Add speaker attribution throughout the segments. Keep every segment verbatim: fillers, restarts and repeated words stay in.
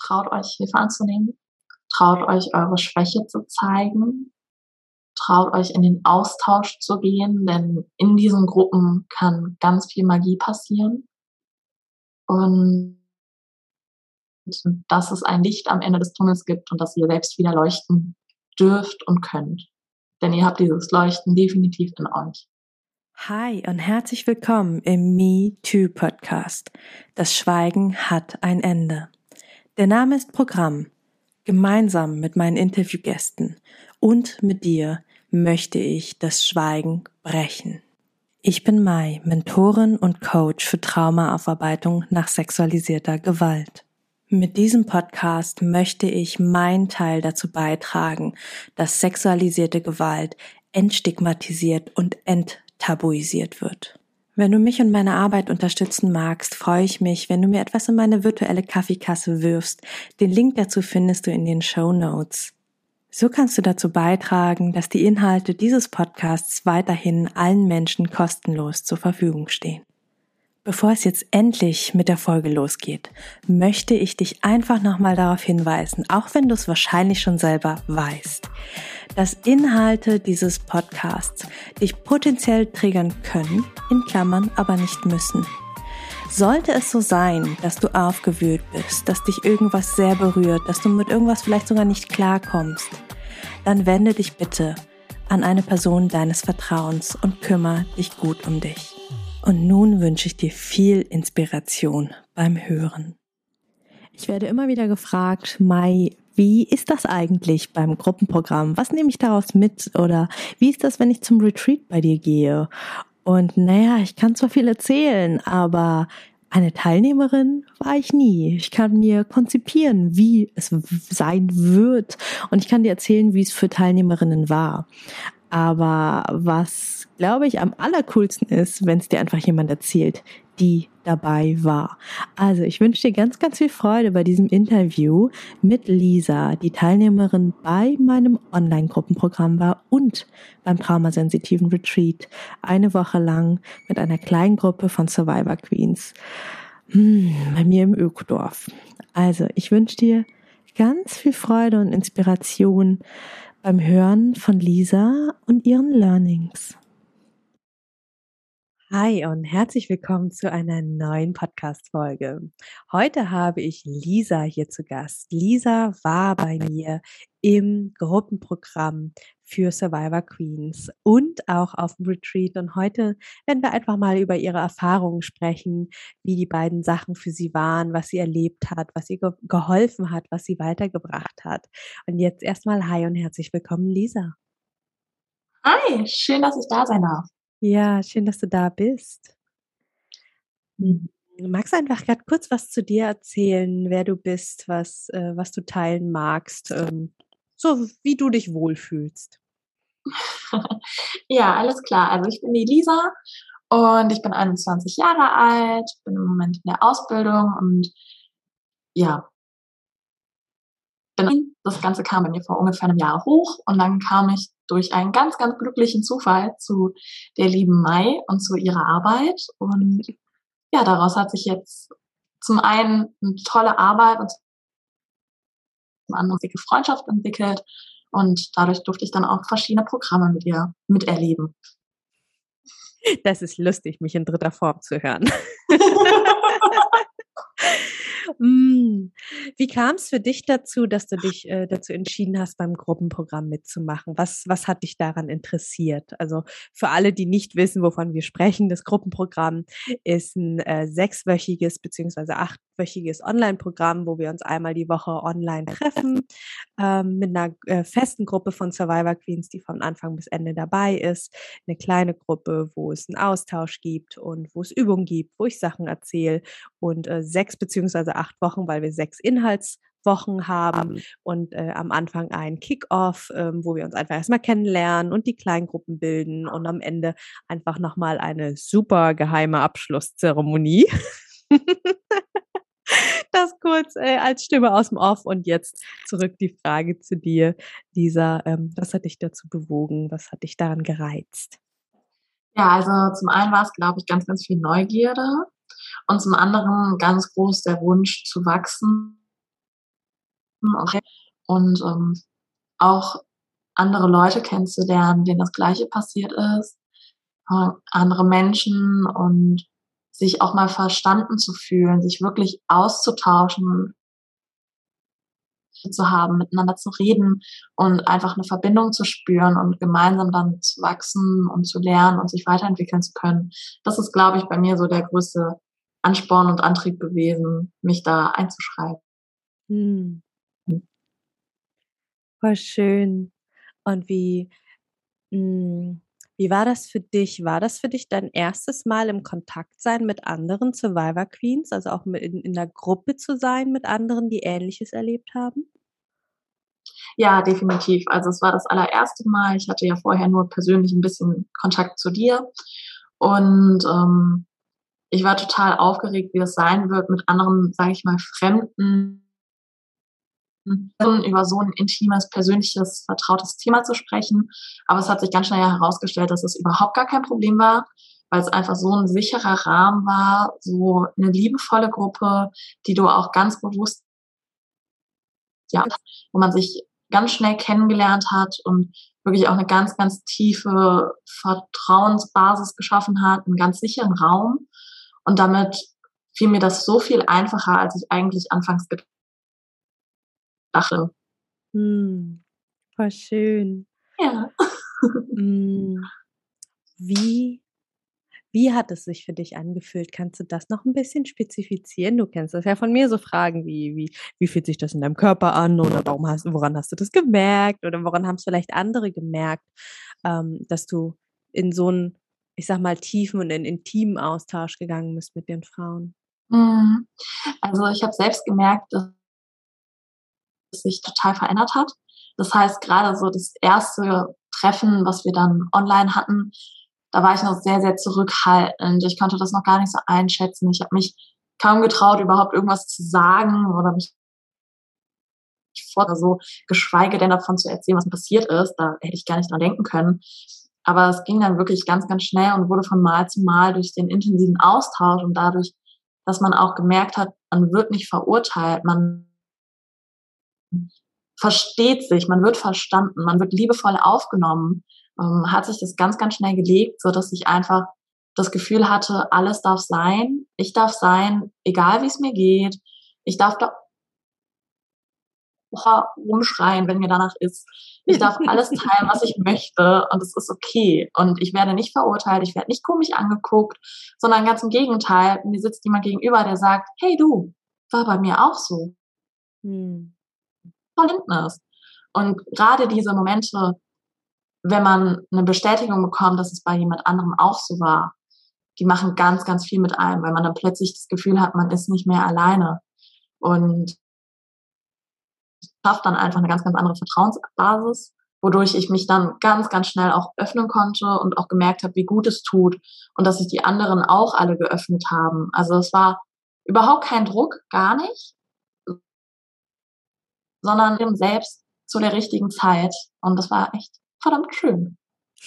Speaker 1: traut euch Hilfe anzunehmen, traut euch eure Schwäche zu zeigen, traut euch in den Austausch zu gehen, denn in diesen Gruppen kann ganz viel Magie passieren. Und dass es ein Licht am Ende des Tunnels gibt und dass ihr selbst wieder leuchten dürft und könnt. Denn ihr habt dieses Leuchten definitiv in euch.
Speaker 2: Hi und herzlich willkommen im Me Too Podcast. Das Schweigen hat ein Ende. Der Name ist Programm. Gemeinsam mit meinen Interviewgästen und mit dir möchte ich das Schweigen brechen. Ich bin Mai, Mentorin und Coach für Traumaaufarbeitung nach sexualisierter Gewalt. Mit diesem Podcast möchte ich meinen Teil dazu beitragen, dass sexualisierte Gewalt entstigmatisiert und enttabuisiert wird. Wenn du mich und meine Arbeit unterstützen magst, freue ich mich, wenn du mir etwas in meine virtuelle Kaffeekasse wirfst. Den Link dazu findest du in den Shownotes. So kannst du dazu beitragen, dass die Inhalte dieses Podcasts weiterhin allen Menschen kostenlos zur Verfügung stehen. Bevor es jetzt endlich mit der Folge losgeht, möchte ich dich einfach nochmal darauf hinweisen, auch wenn du es wahrscheinlich schon selber weißt, dass Inhalte dieses Podcasts dich potenziell triggern können, in Klammern aber nicht müssen. Sollte es so sein, dass du aufgewühlt bist, dass dich irgendwas sehr berührt, dass du mit irgendwas vielleicht sogar nicht klarkommst, dann wende dich bitte an eine Person deines Vertrauens und kümmere dich gut um dich. Und nun wünsche ich dir viel Inspiration beim Hören. Ich werde immer wieder gefragt, Mai, wie ist das eigentlich beim Gruppenprogramm? Was nehme ich daraus mit? Oder wie ist das, wenn ich zum Retreat bei dir gehe? Und naja, ich kann zwar viel erzählen, aber eine Teilnehmerin war ich nie. Ich kann mir konzipieren, wie es sein wird. Und ich kann dir erzählen, wie es für Teilnehmerinnen war. Aber was, glaube ich, am allercoolsten ist, wenn es dir einfach jemand erzählt, die dabei war. Also ich wünsche dir ganz, ganz viel Freude bei diesem Interview mit Lisa, die Teilnehmerin bei meinem Online-Gruppenprogramm war und beim traumasensitiven Retreat eine Woche lang mit einer kleinen Gruppe von Survivor Queens hm, bei mir im Ökodorf. Also ich wünsche dir ganz viel Freude und Inspiration beim Hören von Lisa und ihren Learnings. Hi und herzlich willkommen zu einer neuen Podcast-Folge. Heute habe ich Lisa hier zu Gast. Lisa war bei mir im Gruppenprogramm für Survivor Queens und auch auf dem Retreat. Und heute werden wir einfach mal über ihre Erfahrungen sprechen, wie die beiden Sachen für sie waren, was sie erlebt hat, was ihr ge- geholfen hat, was sie weitergebracht hat. Und jetzt erstmal hi und herzlich willkommen, Lisa.
Speaker 1: Hi, schön, dass ich da sein darf.
Speaker 2: Ja, schön, dass du da bist.
Speaker 1: Mhm.
Speaker 2: Magst du einfach gerade kurz was zu dir erzählen, wer du bist, was, äh, was du teilen magst, ähm, so wie du dich wohlfühlst?
Speaker 1: Ja, alles klar. Also ich bin die Lisa und ich bin einundzwanzig Jahre alt, bin im Moment in der Ausbildung und ja, bin, das Ganze kam bei mir vor ungefähr einem Jahr hoch und dann kam ich durch einen ganz, ganz glücklichen Zufall zu der lieben Mai und zu ihrer Arbeit und ja, daraus hat sich jetzt zum einen eine tolle Arbeit und zum anderen eine dicke Freundschaft entwickelt und dadurch durfte ich dann auch verschiedene Programme mit ihr miterleben.
Speaker 2: Das ist lustig, mich in dritter Form zu hören. Mm. Wie kam es für dich dazu, dass du dich äh, dazu entschieden hast, beim Gruppenprogramm mitzumachen? Was, was hat dich daran interessiert? Also für alle, die nicht wissen, wovon wir sprechen, das Gruppenprogramm ist ein äh, sechswöchiges beziehungsweise achtwöchiges Online-Programm, wo wir uns einmal die Woche online treffen, ähm, mit einer äh, festen Gruppe von Survivor Queens, die von Anfang bis Ende dabei ist. Eine kleine Gruppe, wo es einen Austausch gibt und wo es Übungen gibt, wo ich Sachen erzähle und äh, sechs beziehungsweise acht Wochen, weil wir sechs Inhaltswochen haben und äh, am Anfang ein Kick-Off, ähm, wo wir uns einfach erstmal kennenlernen und die Kleingruppen bilden und am Ende einfach nochmal eine super geheime Abschlusszeremonie. Das kurz äh, als Stimme aus dem Off und jetzt zurück die Frage zu dir, Lisa, ähm, was hat dich dazu bewogen, was hat dich daran gereizt?
Speaker 1: Ja, also zum einen war es, glaube ich, ganz, ganz viel Neugierde und zum anderen ganz groß der Wunsch zu wachsen und ähm, auch andere Leute kennenzulernen, denen das Gleiche passiert ist, äh, andere Menschen und sich auch mal verstanden zu fühlen, sich wirklich auszutauschen zu haben, miteinander zu reden und einfach eine Verbindung zu spüren und gemeinsam dann zu wachsen und zu lernen und sich weiterentwickeln zu können. Das ist, glaube ich, bei mir so der größte Ansporn und Antrieb gewesen, mich da einzuschreiben.
Speaker 2: Mhm. Voll schön. Und wie hm, wie war das für dich? War das für dich dein erstes Mal im Kontakt sein mit anderen Survivor Queens, also auch mit in in 'ner Gruppe zu sein mit anderen, die Ähnliches erlebt haben?
Speaker 1: Ja, definitiv. Also, es war das allererste Mal. Ich hatte ja vorher nur persönlich 'n bisschen Kontakt zu dir und, ähm, ich war total aufgeregt, wie das sein wird, mit anderen, sage ich mal, Fremden über so 'n intimes, persönliches, vertrautes Thema zu sprechen. Aber es hat sich ganz schnell herausgestellt, dass es überhaupt gar kein Problem war, weil's einfach so 'n sicherer Rahmen war, so 'ne liebevolle Gruppe, die du auch ganz bewusst ja, wo man sich ganz schnell kennengelernt hat und wirklich auch 'ne ganz, ganz tiefe Vertrauensbasis geschaffen hat, 'n ganz sicheren Raum. Und damit fiel mir das so viel einfacher, als ich eigentlich anfangs ged dachte.
Speaker 2: Mhm. Voll schön.
Speaker 1: Ja.
Speaker 2: Hm, wie wie hat es sich für dich angefühlt? Kannst du das noch 'n bisschen spezifizieren? Du kennst das ja von mir, so Fragen wie wie wie fühlt sich das in deinem Körper an oder warum hast woran hast du das gemerkt oder woran haben's vielleicht andere gemerkt, ähm, dass du in so 'n, ich sage mal, tiefen und in intimen Austausch gegangen bist mit den Frauen?
Speaker 1: Mhm. Also, ich habe selbst gemerkt, dass es sich total verändert hat. Das heißt, grade so das erste Treffen, was wir dann online hatten, da war ich noch sehr, sehr zurückhaltend. Ich konnte das noch gar nicht so einschätzen. Ich habe mich kaum getraut, überhaupt irgendwas zu sagen oder mich vor so, geschweige denn davon zu erzählen, was mir passiert ist. Da hätte ich gar nicht dran denken können. Aber es ging dann wirklich ganz, ganz schnell und wurde von Mal zu Mal durch den intensiven Austausch und dadurch, dass man auch gemerkt hat, man wird nicht verurteilt, man versteht sich, man wird verstanden, man wird liebevoll aufgenommen, ähm, hat sich das ganz, ganz schnell gelegt, sodass ich einfach das Gefühl hatte, alles darf sein. Ich darf sein, egal wie's mir geht. Ich darf da rumschreien, wenn mir danach ist. Ich darf alles teilen, was ich möchte und es ist okay. Und ich werde nicht verurteilt, ich werde nicht komisch angeguckt, sondern ganz im Gegenteil, mir sitzt jemand gegenüber, der sagt: „Hey du, war bei mir auch so.“
Speaker 2: Mhm.
Speaker 1: Und grade diese Momente, wenn man 'ne Bestätigung bekommt, dass es bei jemand anderem auch so war, die machen ganz, ganz viel mit einem, weil man dann plötzlich das Gefühl hat, man ist nicht mehr alleine und schafft dann einfach 'ne ganz, ganz andere Vertrauensbasis, wodurch ich mich dann ganz, ganz schnell auch öffnen konnte und auch gemerkt habe, wie gut es tut und dass sich die anderen auch alle geöffnet haben. Also, es war überhaupt kein Druck, gar nicht sondern eben selbst zu der richtigen Zeit und das war echt verdammt schön.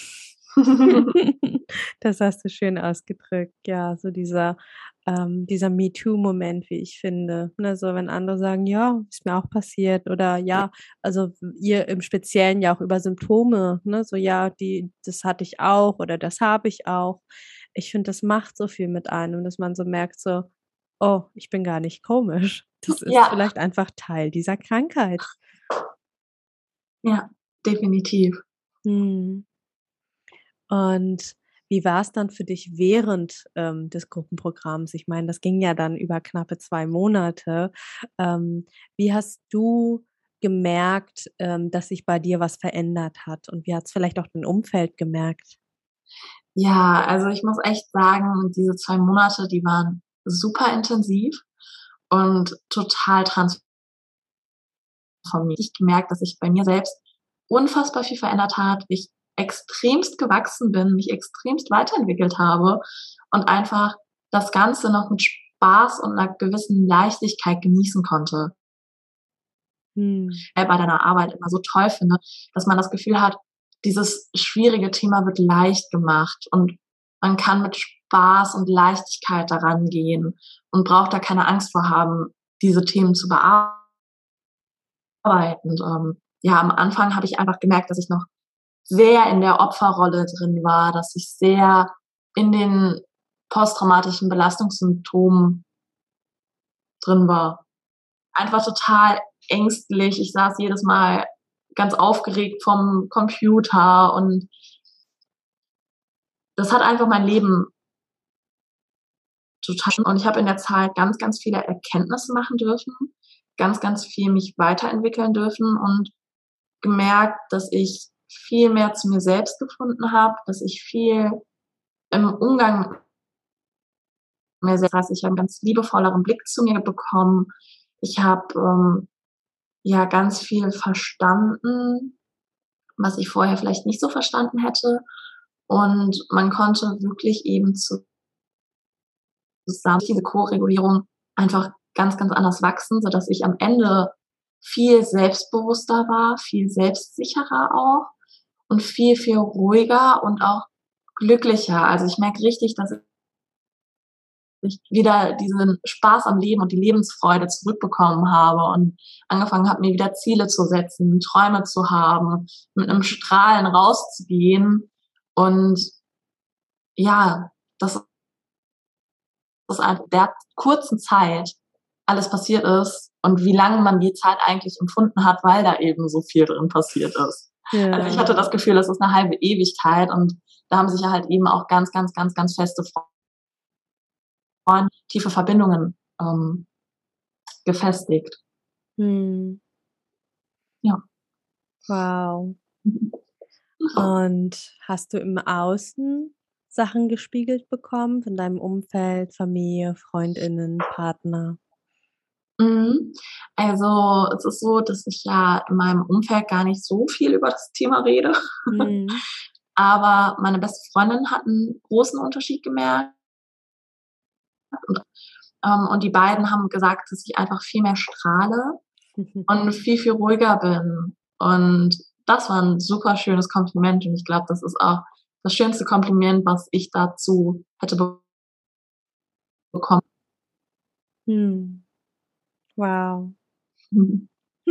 Speaker 2: Das hast du schön ausgedrückt. Ja, so dieser ähm, dieser Me-Too-Moment, wie ich finde, ne? So, wenn andere sagen: „Ja, ist mir auch passiert“ oder ja, also ihr im Speziellen ja auch über Symptome, ne? So: „Ja, die das hatte ich auch“ oder „das habe ich auch.“ Ich finde, das macht so viel mit einem, dass man so merkt so: „Oh, ich bin gar nicht komisch. Das ist
Speaker 1: Ja.
Speaker 2: vielleicht einfach Teil dieser Krankheit.“
Speaker 1: Ja, definitiv.
Speaker 2: Mhm. Und wie war's dann für dich während, ähm, des Gruppenprogramms? Ich meine, das ging ja dann über knappe zwei Monate. Ähm, wie hast du gemerkt, ähm, dass sich bei dir was verändert hat und wie hat's vielleicht auch dein Umfeld gemerkt?
Speaker 1: Ja, also ich muss echt sagen, diese zwei Monate, die waren super intensiv und total trans ich gemerkt, dass sich bei mir selbst unfassbar viel verändert hat, ich extremst gewachsen bin, mich extremst weiterentwickelt habe und einfach das Ganze noch mit Spaß und 'ner gewissen Leichtigkeit genießen konnte.
Speaker 2: Mhm.
Speaker 1: Äh, bei deiner Arbeit immer so toll finde, dass man das Gefühl hat, dieses schwierige Thema wird leicht gemacht und man kann mit Spaß und Leichtigkeit da rangehen und braucht da keine Angst vor haben, diese Themen zu bearbeiten. Und ähm, ja, am Anfang habe ich einfach gemerkt, dass ich noch sehr in der Opferrolle drin war, dass ich sehr in den posttraumatischen Belastungssymptomen drin war. Einfach total ängstlich. Ich saß jedes Mal ganz aufgeregt vorm Computer und das hat einfach mein Leben total, und ich habe in der Zeit ganz, ganz viele Erkenntnisse machen dürfen, ganz, ganz viel mich weiterentwickeln dürfen und gemerkt, dass ich viel mehr zu mir selbst gefunden habe, dass ich viel im Umgang mit mir selbst, ich habe einen ganz liebevolleren Blick zu mir bekommen. Ich habe ähm, ja ganz viel verstanden, was ich vorher vielleicht nicht so verstanden hätte. Und man konnte wirklich eben zusammen diese Co-Regulierung einfach ganz, ganz anders wachsen, sodass ich am Ende viel selbstbewusster war, viel selbstsicherer auch und viel, viel ruhiger und auch glücklicher. Also ich merke richtig, dass ich wieder diesen Spaß am Leben und die Lebensfreude zurückbekommen habe und angefangen habe, mir wieder Ziele zu setzen, Träume zu haben, mit einem Strahlen rauszugehen. Und ja, das ist einfach in der kurzen Zeit alles passiert ist und wie lange man die Zeit eigentlich empfunden hat, weil da eben so viel drin passiert ist.
Speaker 2: Ja.
Speaker 1: Also ich hatte das Gefühl, das ist eine halbe Ewigkeit und da haben sich ja halt eben auch ganz, ganz, ganz, ganz feste Freunde, tiefe Verbindungen ähm, gefestigt.
Speaker 2: Hm.
Speaker 1: Ja.
Speaker 2: Wow. Und hast du im Außen Sachen gespiegelt bekommen von deinem Umfeld, Familie, FreundInnen, Partner?
Speaker 1: Mhm. Also es ist so, dass ich ja in meinem Umfeld gar nicht so viel über das Thema rede.
Speaker 2: Mhm.
Speaker 1: Aber meine beste Freundin hat einen großen Unterschied gemerkt. Und, ähm, und die beiden haben gesagt, dass ich einfach viel mehr strahle und viel, viel ruhiger bin. Und das war ein super schönes Kompliment. Und ich glaube, das ist auch das schönste Kompliment, was ich dazu hätte bekommen.
Speaker 2: Hm. Wow.
Speaker 1: Mhm.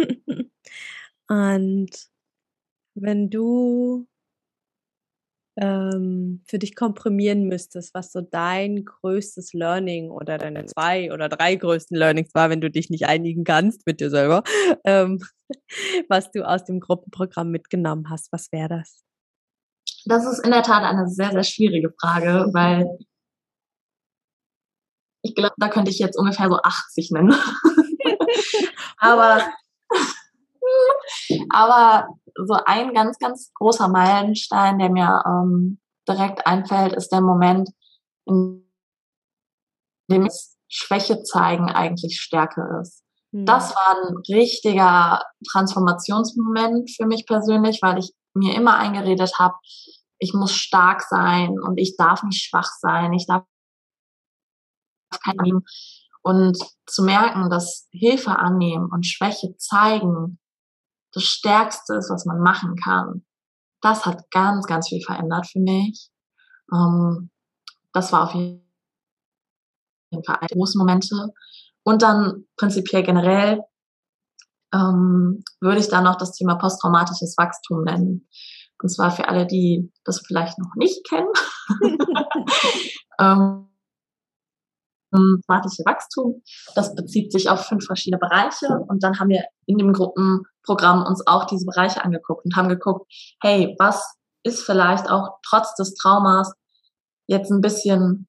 Speaker 2: Und wenn du ähm, für dich komprimieren müsstest, was so dein größtes Learning oder deine zwei oder drei größten Learnings war, wenn du dich nicht einigen kannst mit dir selber, ähm, was du aus dem Gruppenprogramm mitgenommen hast, was wäre das?
Speaker 1: Das ist in der Tat eine sehr, sehr schwierige Frage, weil ich glaube, da könnte ich jetzt ungefähr so achtzig nennen. aber, aber so ein ganz, ganz großer Meilenstein, der mir ähm, direkt einfällt, ist der Moment, in dem Schwäche zeigen eigentlich Stärke ist. Das
Speaker 2: Hm.
Speaker 1: war ein richtiger Transformationsmoment für mich persönlich, weil ich mir immer eingeredet habe, ich muss stark sein und ich darf nicht schwach sein, ich darf kein und zu merken, dass Hilfe annehmen und Schwäche zeigen das Stärkste ist, was man machen kann. Das hat ganz, ganz viel verändert für mich. Ähm, das war auf jeden Fall eine große Momente. Und dann prinzipiell generell ähm, würde ich da noch das Thema posttraumatisches Wachstum nennen. Und zwar für alle, die das vielleicht noch nicht kennen. ähm, Posttraumatische Wachstum, das bezieht sich auf fünf verschiedene Bereiche. Und dann haben wir in dem Gruppenprogramm uns auch diese Bereiche angeguckt und haben geguckt, hey, was ist vielleicht auch trotz des Traumas jetzt ein bisschen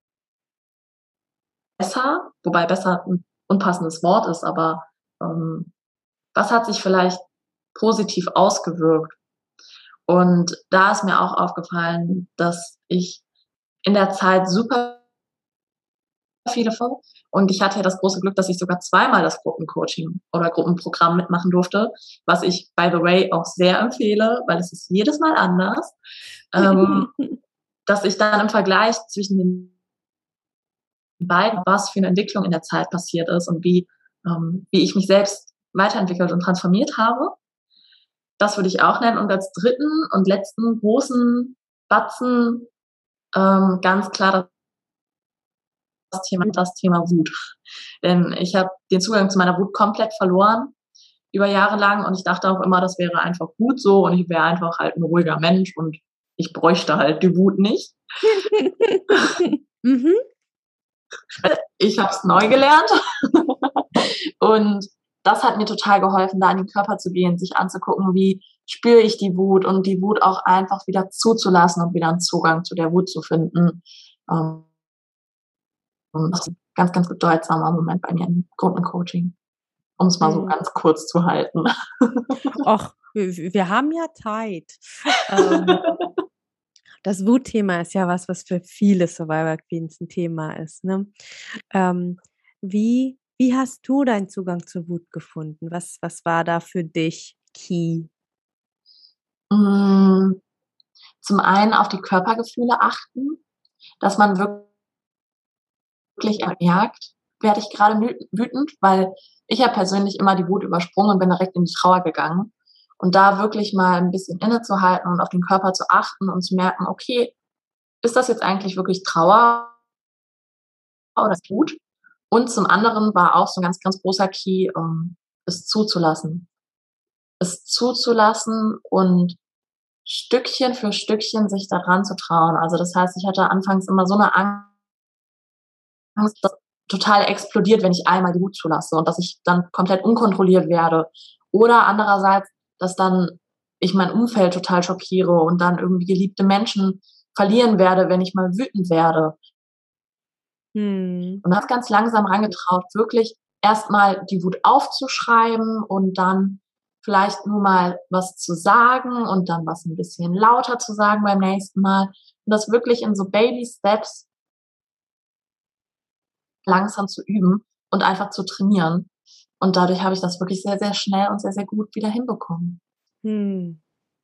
Speaker 1: besser, wobei besser ein unpassendes Wort ist, aber ähm, was hat sich vielleicht positiv ausgewirkt? Und da ist mir auch aufgefallen, dass ich in der Zeit super viele von. Und ich hatte ja das große Glück, dass ich sogar zweimal das Gruppencoaching oder Gruppenprogramm mitmachen durfte, was ich, by the way, auch sehr empfehle, weil es ist jedes Mal anders, ähm, dass ich dann im Vergleich zwischen den beiden, was für eine Entwicklung in der Zeit passiert ist und wie, ähm, wie ich mich selbst weiterentwickelt und transformiert habe. Das würde ich auch nennen. Und als dritten und letzten großen Batzen ähm, ganz klar das Thema, das Thema Wut. Denn ich habe den Zugang zu meiner Wut komplett verloren. über Jahre lang und ich dachte auch immer, das wäre einfach gut so und ich wäre einfach halt ein ruhiger Mensch und ich bräuchte halt die Wut nicht.
Speaker 2: Mhm.
Speaker 1: Ich habe es neu gelernt und das hat mir total geholfen, da in den Körper zu gehen, sich anzugucken, wie spüre ich die Wut und die Wut auch einfach wieder zuzulassen und wieder einen Zugang zu der Wut zu finden. Ähm, das ist ein ganz, ganz bedeutsamer Moment bei mir im Gruppencoaching, um es mal so
Speaker 2: Mhm.
Speaker 1: ganz kurz zu halten.
Speaker 2: Och, wir, wir haben ja Zeit. Ähm, das Wutthema ist ja was, was für viele Survivor Queens ein Thema ist. Ne? Ähm, wie, wie hast du deinen Zugang zur Wut gefunden? Was, was war da für dich key?
Speaker 1: Mm, Zum einen auf die Körpergefühle achten, dass man wirklich merkt, werde ich gerade wütend, weil ich ja persönlich immer die Wut übersprungen und bin direkt in die Trauer gegangen. Und da wirklich mal ein bisschen innezuhalten und auf den Körper zu achten und zu merken, okay, ist das jetzt eigentlich wirklich Trauer oder ist Wut? Und zum anderen war auch so ein ganz, ganz großer Key, um es zuzulassen. Es zuzulassen und Stückchen für Stückchen sich daran zu trauen. Also das heißt, ich hatte anfangs immer so eine Angst, dass total explodiert, wenn ich einmal die Wut zulasse und dass ich dann komplett unkontrolliert werde. Oder andererseits, dass dann ich mein Umfeld total schockiere und dann irgendwie geliebte Menschen verlieren werde, wenn ich mal wütend werde.
Speaker 2: Hm.
Speaker 1: Und das ganz langsam rangetraut, wirklich erstmal die Wut aufzuschreiben und dann vielleicht nur mal was zu sagen und dann was ein bisschen lauter zu sagen beim nächsten Mal. Und das wirklich in so Baby Steps langsam zu üben und einfach zu trainieren. Und dadurch habe ich das wirklich sehr, sehr schnell und sehr, sehr gut wieder hinbekommen.
Speaker 2: Hm.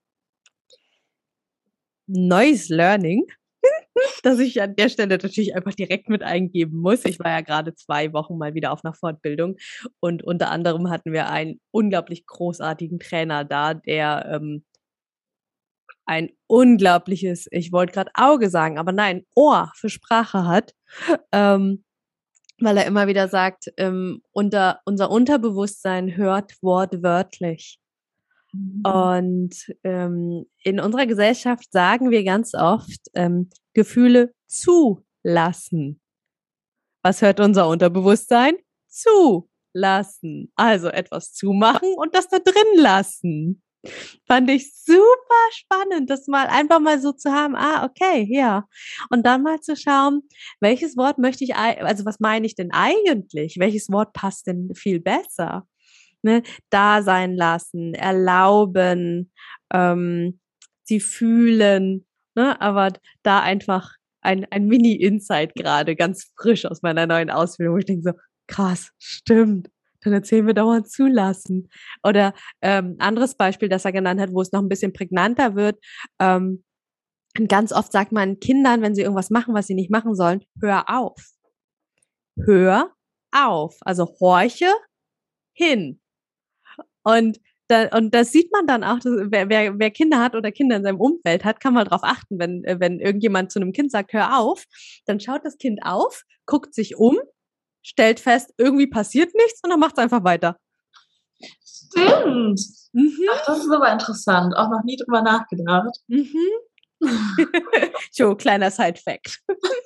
Speaker 2: Neues Learning, das ich an der Stelle natürlich einfach direkt mit eingeben muss. Ich war ja gerade zwei Wochen mal wieder auf einer Fortbildung und unter anderem hatten wir einen unglaublich großartigen Trainer da, der ähm, ein unglaubliches, ich wollte gerade Auge sagen, aber nein, Ohr für Sprache hat, ähm, weil er immer wieder sagt, ähm, unter, unser Unterbewusstsein hört wortwörtlich. Und ähm, in unserer Gesellschaft sagen wir ganz oft, ähm, Gefühle zulassen. Was hört unser Unterbewusstsein? Zulassen. Also etwas zumachen und das da drin lassen. Fand ich super spannend, das mal einfach mal so zu haben. Ah, okay, ja. Und dann mal zu schauen, welches Wort möchte ich, also was meine ich denn eigentlich? Welches Wort passt denn viel besser? Ne, da sein lassen, erlauben, ähm, sie fühlen, ne, aber da einfach ein, ein Mini-Insight gerade, ganz frisch aus meiner neuen Ausbildung, wo ich denke so, krass, stimmt, dann erzählen wir dauernd zulassen. Oder ähm, anderes Beispiel, das er genannt hat, wo es noch ein bisschen prägnanter wird, ähm, ganz oft sagt man Kindern, wenn sie irgendwas machen, was sie nicht machen sollen, hör auf. Hör auf. Also horche hin. Und da, und das sieht man dann auch, dass, wer, wer, wer Kinder hat oder Kinder in seinem Umfeld hat, kann mal drauf achten, wenn, wenn irgendjemand zu einem Kind sagt, hör auf, dann schaut das Kind auf, guckt sich um, stellt fest, irgendwie passiert nichts und dann macht es einfach weiter.
Speaker 1: Stimmt.
Speaker 2: Mhm.
Speaker 1: Ach, das ist aber interessant. Auch noch nie drüber nachgedacht.
Speaker 2: Mhm. So, kleiner Side-Fact.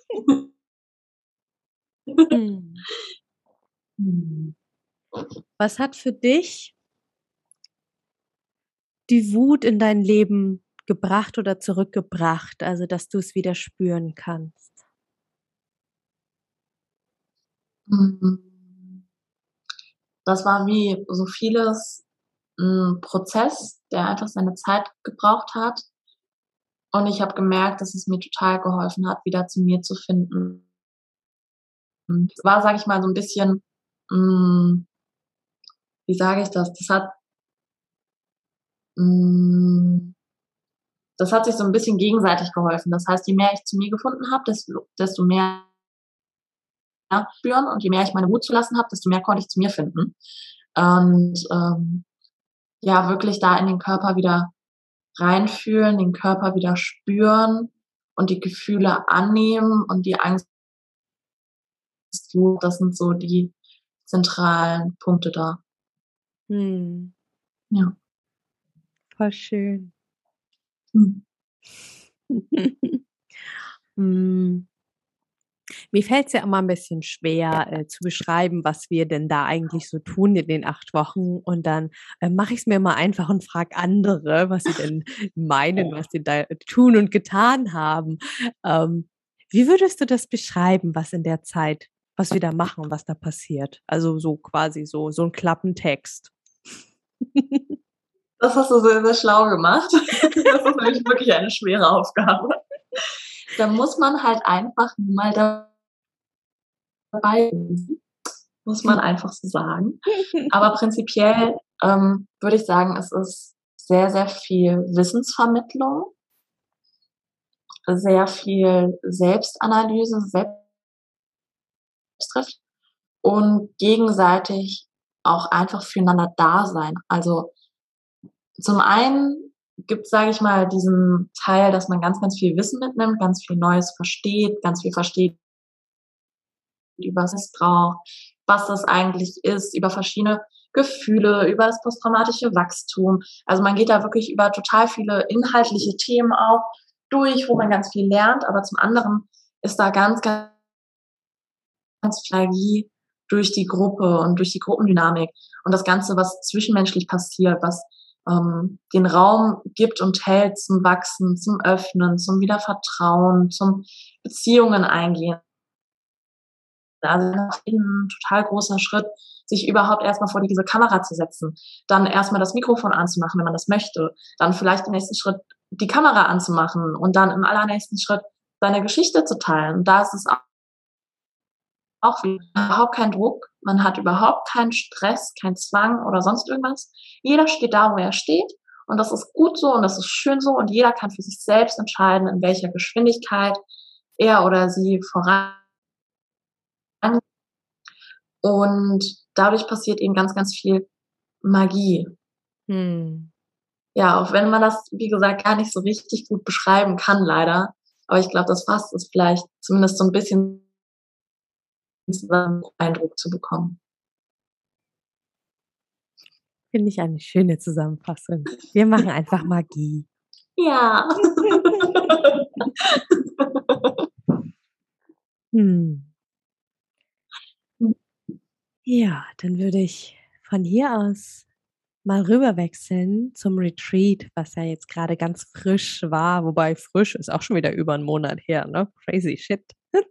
Speaker 2: Hm.
Speaker 1: Hm.
Speaker 2: Was hat für dich die Wut in dein Leben gebracht oder zurückgebracht, also dass du es wieder spüren kannst?
Speaker 1: Das war wie so vieles ein Prozess, der einfach seine Zeit gebraucht hat. Und ich habe gemerkt, dass es mir total geholfen hat, wieder zu mir zu finden. Und es war, sage ich mal, so ein bisschen, hm, wie sage ich das? Das hat hm, das hat sich so ein bisschen gegenseitig geholfen. Das heißt, je mehr ich zu mir gefunden habe, desto desto mehr spüren und je mehr ich meine Wut zulassen habe, desto mehr konnte ich zu mir finden. Und, ähm, ja, wirklich da in den Körper wieder reinfühlen, den Körper wieder spüren und die Gefühle annehmen und die Angst, das sind so die zentralen Punkte da.
Speaker 2: Mhm.
Speaker 1: Ja.
Speaker 2: Voll schön.
Speaker 1: Mhm.
Speaker 2: Hm. Mir fällt's ja immer 'n bisschen schwer, äh, zu beschreiben, was wir denn da eigentlich so tun in den acht Wochen. Und dann, ähm, mache ich's mir immer einfach und frage andere, was sie denn meinen, was sie da tun und getan haben. Ähm, wie würdest du das beschreiben, was in der Zeit was wir da machen und was da passiert? Also, so quasi so so 'n Klappentext.
Speaker 1: Das hast du sehr, sehr schlau gemacht. Das ist nämlich wirklich eine schwere Aufgabe. Da muss man halt einfach mal dabei gewesen, muss man einfach so sagen. Aber prinzipiell, ähm, würde ich sagen, es ist sehr, sehr viel Wissensvermittlung sehr viel Selbstanalyse, Selbstref und gegenseitig auch einfach füreinander da sein. Also, zum einen gibt's, sage ich mal, diesen Teil, dass man ganz, ganz viel Wissen mitnimmt, ganz viel Neues versteht, ganz viel versteht übers Missbrauch, was das eigentlich ist, über verschiedene Gefühle, über das posttraumatische Wachstum. Also, man geht da wirklich über total viele inhaltliche Themen auch durch, wo man ganz viel lernt, aber zum anderen ist da ganz, ganz viel Magie durch die Gruppe und durch die Gruppendynamik und das Ganze, was zwischenmenschlich passiert, was, ähm, den Raum gibt und hält zum Wachsen, zum Öffnen, zum Wiedervertrauen, zum Beziehungen eingehen. Also, 'n total großer Schritt, sich überhaupt erst mal vor diese Kamera zu setzen, dann erst mal das Mikrofon anzumachen, wenn man das möchte, dann vielleicht im nächsten Schritt die Kamera anzumachen und dann im allernächsten Schritt seine Geschichte zu teilen. Und da ist es a auch überhaupt kein Druck. Man hat überhaupt keinen Stress, keinen Zwang oder sonst irgendwas. Jeder steht da, wo er steht und das ist gut so und das ist schön so und jeder kann für sich selbst entscheiden, in welcher Geschwindigkeit er oder sie voran und dadurch passiert eben ganz, ganz viel Magie.
Speaker 2: Mhm.
Speaker 1: Ja, auch wenn man das, wie gesagt, gar nicht so richtig gut beschreiben kann leider, aber ich glaube, das fasst es vielleicht zumindest so 'n bisschen zusammen, Eindruck zu bekommen.
Speaker 2: Finde ich eine schöne Zusammenfassung. Wir machen einfach Magie.
Speaker 1: Ja.
Speaker 2: Mhm.
Speaker 1: Hm.
Speaker 2: Ja, dann würde ich von hier aus mal rüber wechseln zum Retreat, was ja jetzt grade ganz frisch war, wobei frisch ist auch schon wieder über 'n Monat her, ne? Crazy shit.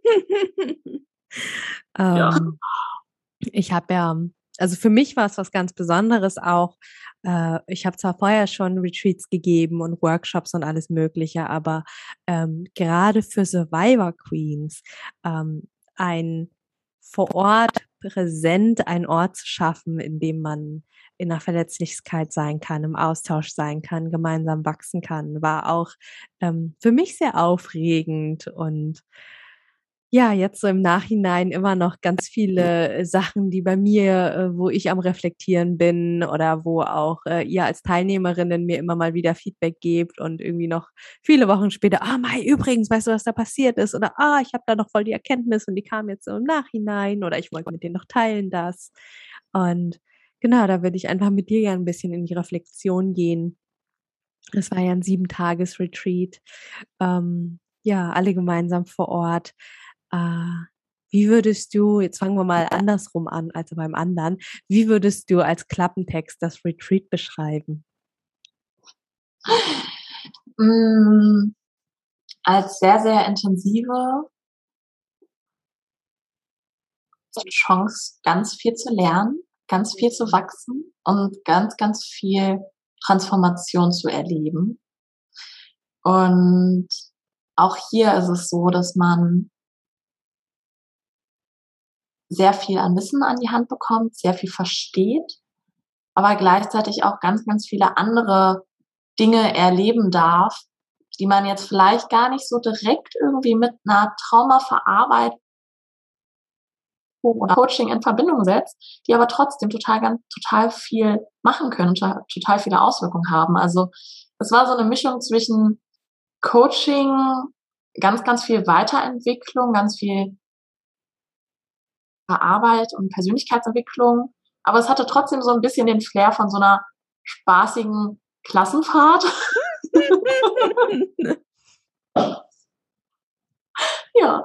Speaker 1: Ja.
Speaker 2: Ähm, ich habe ja also, für mich war's was ganz Besonderes auch. Äh, ich habe zwar vorher schon Retreats gegeben und Workshops und alles Mögliche, aber, ähm, gerade für Survivor Queens, ähm, ein vor Ort präsent einen Ort zu schaffen, in dem man in 'ner Verletzlichkeit sein kann, im Austausch sein kann, gemeinsam wachsen kann, war auch, ähm, für mich sehr aufregend und ja, jetzt so im Nachhinein immer noch ganz viele Sachen, die bei mir äh, wo ich am Reflektieren bin oder wo auch, äh, ihr als Teilnehmerinnen mir immer mal wieder Feedback gebt und irgendwie noch viele Wochen später: „Ah, Mai, übrigens, weißt du, was da passiert ist?“ Oder: „Ah, ich habe da noch voll die Erkenntnis und die kam jetzt so im Nachhinein“ oder: „Ich wollte mit dir noch teilen das.“ Und genau, da würde ich einfach mit dir gern 'n bisschen in die Reflexion gehen. Es war ja 'n sieben Tages-Retreat, ähm, ja, alle gemeinsam vor Ort. Äh, wie würdest du jetzt fangen wir mal andersrum an, also beim anderen. Wie würdest du als Klappentext das Retreat beschreiben?
Speaker 1: Hm, als sehr, sehr intensive Chance, ganz viel zu lernen, ganz viel zu wachsen und ganz, ganz viel Transformation zu erleben. Und auch hier ist es so, dass man sehr viel an Wissen an die Hand bekommt, sehr viel versteht, aber gleichzeitig auch ganz, ganz viele andere Dinge erleben darf, die man jetzt vielleicht gar nicht so direkt irgendwie mit 'ner Traumaverarbeitung oder Coaching in Verbindung setzt, die aber trotzdem total gan total viel machen können, total total viele Auswirkungen haben. Also, es war so 'ne Mischung zwischen Coaching, ganz, ganz viel Weiterentwicklung, ganz viel Arbeit und Persönlichkeitsentwicklung aber es hatte trotzdem so ein bisschen den Flair von so einer spaßigen Klassenfahrt. Ja.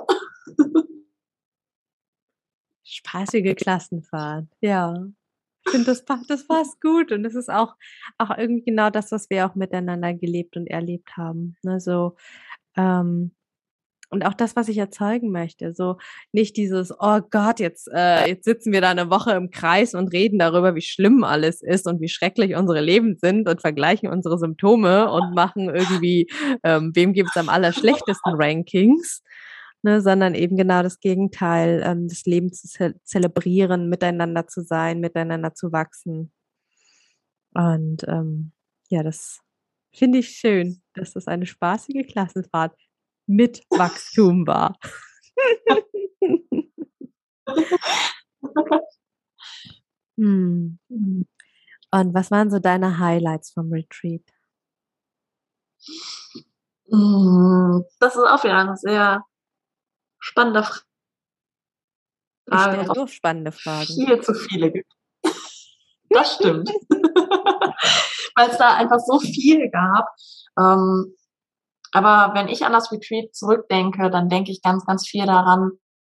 Speaker 2: Spaßige Klassenfahrt, ja. Ich finde, das pa das passt gut und das ist auch auch irgendwie genau das, was wir auch miteinander gelebt und erlebt haben, ne, so, ähm und auch das, was ich erzeugen möchte, so nicht dieses: „Oh Gott, jetzt äh, jetzt sitzen wir da 'ne Woche im Kreis und reden darüber, wie schlimm alles ist und wie schrecklich unsere Leben sind und vergleichen unsere Symptome und machen irgendwie, ähm, wem gibt's am allerschlechtesten Rankings“, ne, sondern eben genau das Gegenteil, ähm, das Leben zu ze zelebrieren, miteinander zu sein, miteinander zu wachsen. Und, ähm, ja, das finde ich schön, dass das eine spaßige Klassenfahrt mit Wachstum war. Mhm.
Speaker 1: Mhm.
Speaker 2: Und was waren so deine Highlights vom Retreat?
Speaker 1: Hm, das ist auch wieder eine sehr spannende
Speaker 2: Ich
Speaker 1: Frage,
Speaker 2: stelle
Speaker 1: weil es
Speaker 2: nur
Speaker 1: auch
Speaker 2: spannende Fragen.
Speaker 1: viel zu viele gibt. Das stimmt. Weil's da einfach so viel gab. Ähm, aber wenn ich an das Retreat zurückdenke, dann denke ich ganz, ganz viel daran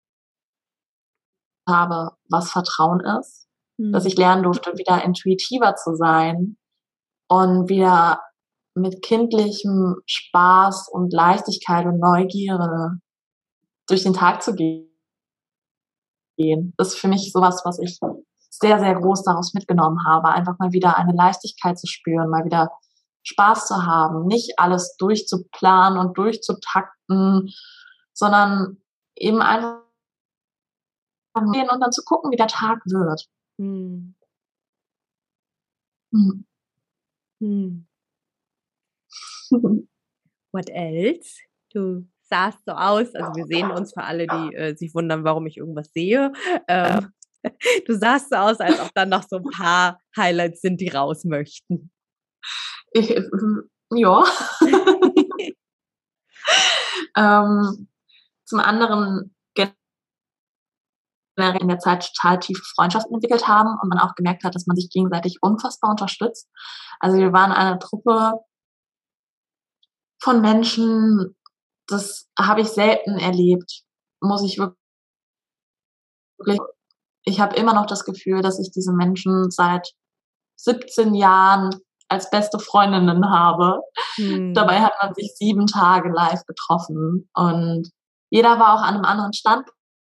Speaker 1: habe, was Vertrauen ist, dass ich
Speaker 2: Mhm.
Speaker 1: lernen durfte, wieder intuitiver zu sein und wieder mit kindlichem Spaß und Leichtigkeit und Neugierde durch den Tag zu gehen. Das ist für mich so was, was ich sehr, sehr groß daraus mitgenommen habe, einfach mal wieder eine Leichtigkeit zu spüren, mal wieder Spaß zu haben, nicht alles durchzuplanen und durchzutakten, sondern eben einfach gehen und dann zu gucken, wie der Tag wird.
Speaker 2: Mhm.
Speaker 1: Mhm.
Speaker 2: Mhm. What else? Du sahst so aus, also wir sehen uns für alle, die, äh, sich wundern, warum ich irgendwas sehe. Ähm, du sahst so aus, als ob da noch so 'n paar Highlights sind, die raus möchten.
Speaker 1: Ich, äh, ja. Ähm, zum anderen generell in der Zeit total tiefe Freundschaften entwickelt haben und man auch gemerkt hat, dass man sich gegenseitig unfassbar unterstützt. Also wir waren eine Truppe von Menschen, das habe ich selten erlebt, muss ich wirklich ich habe immer noch das Gefühl, dass ich diese Menschen seit siebzehn Jahren als beste Freundinnen habe.
Speaker 2: Mhm.
Speaker 1: Dabei hat man sich sieben Tage live getroffen und jeder war auch an 'nem anderen Standpunkt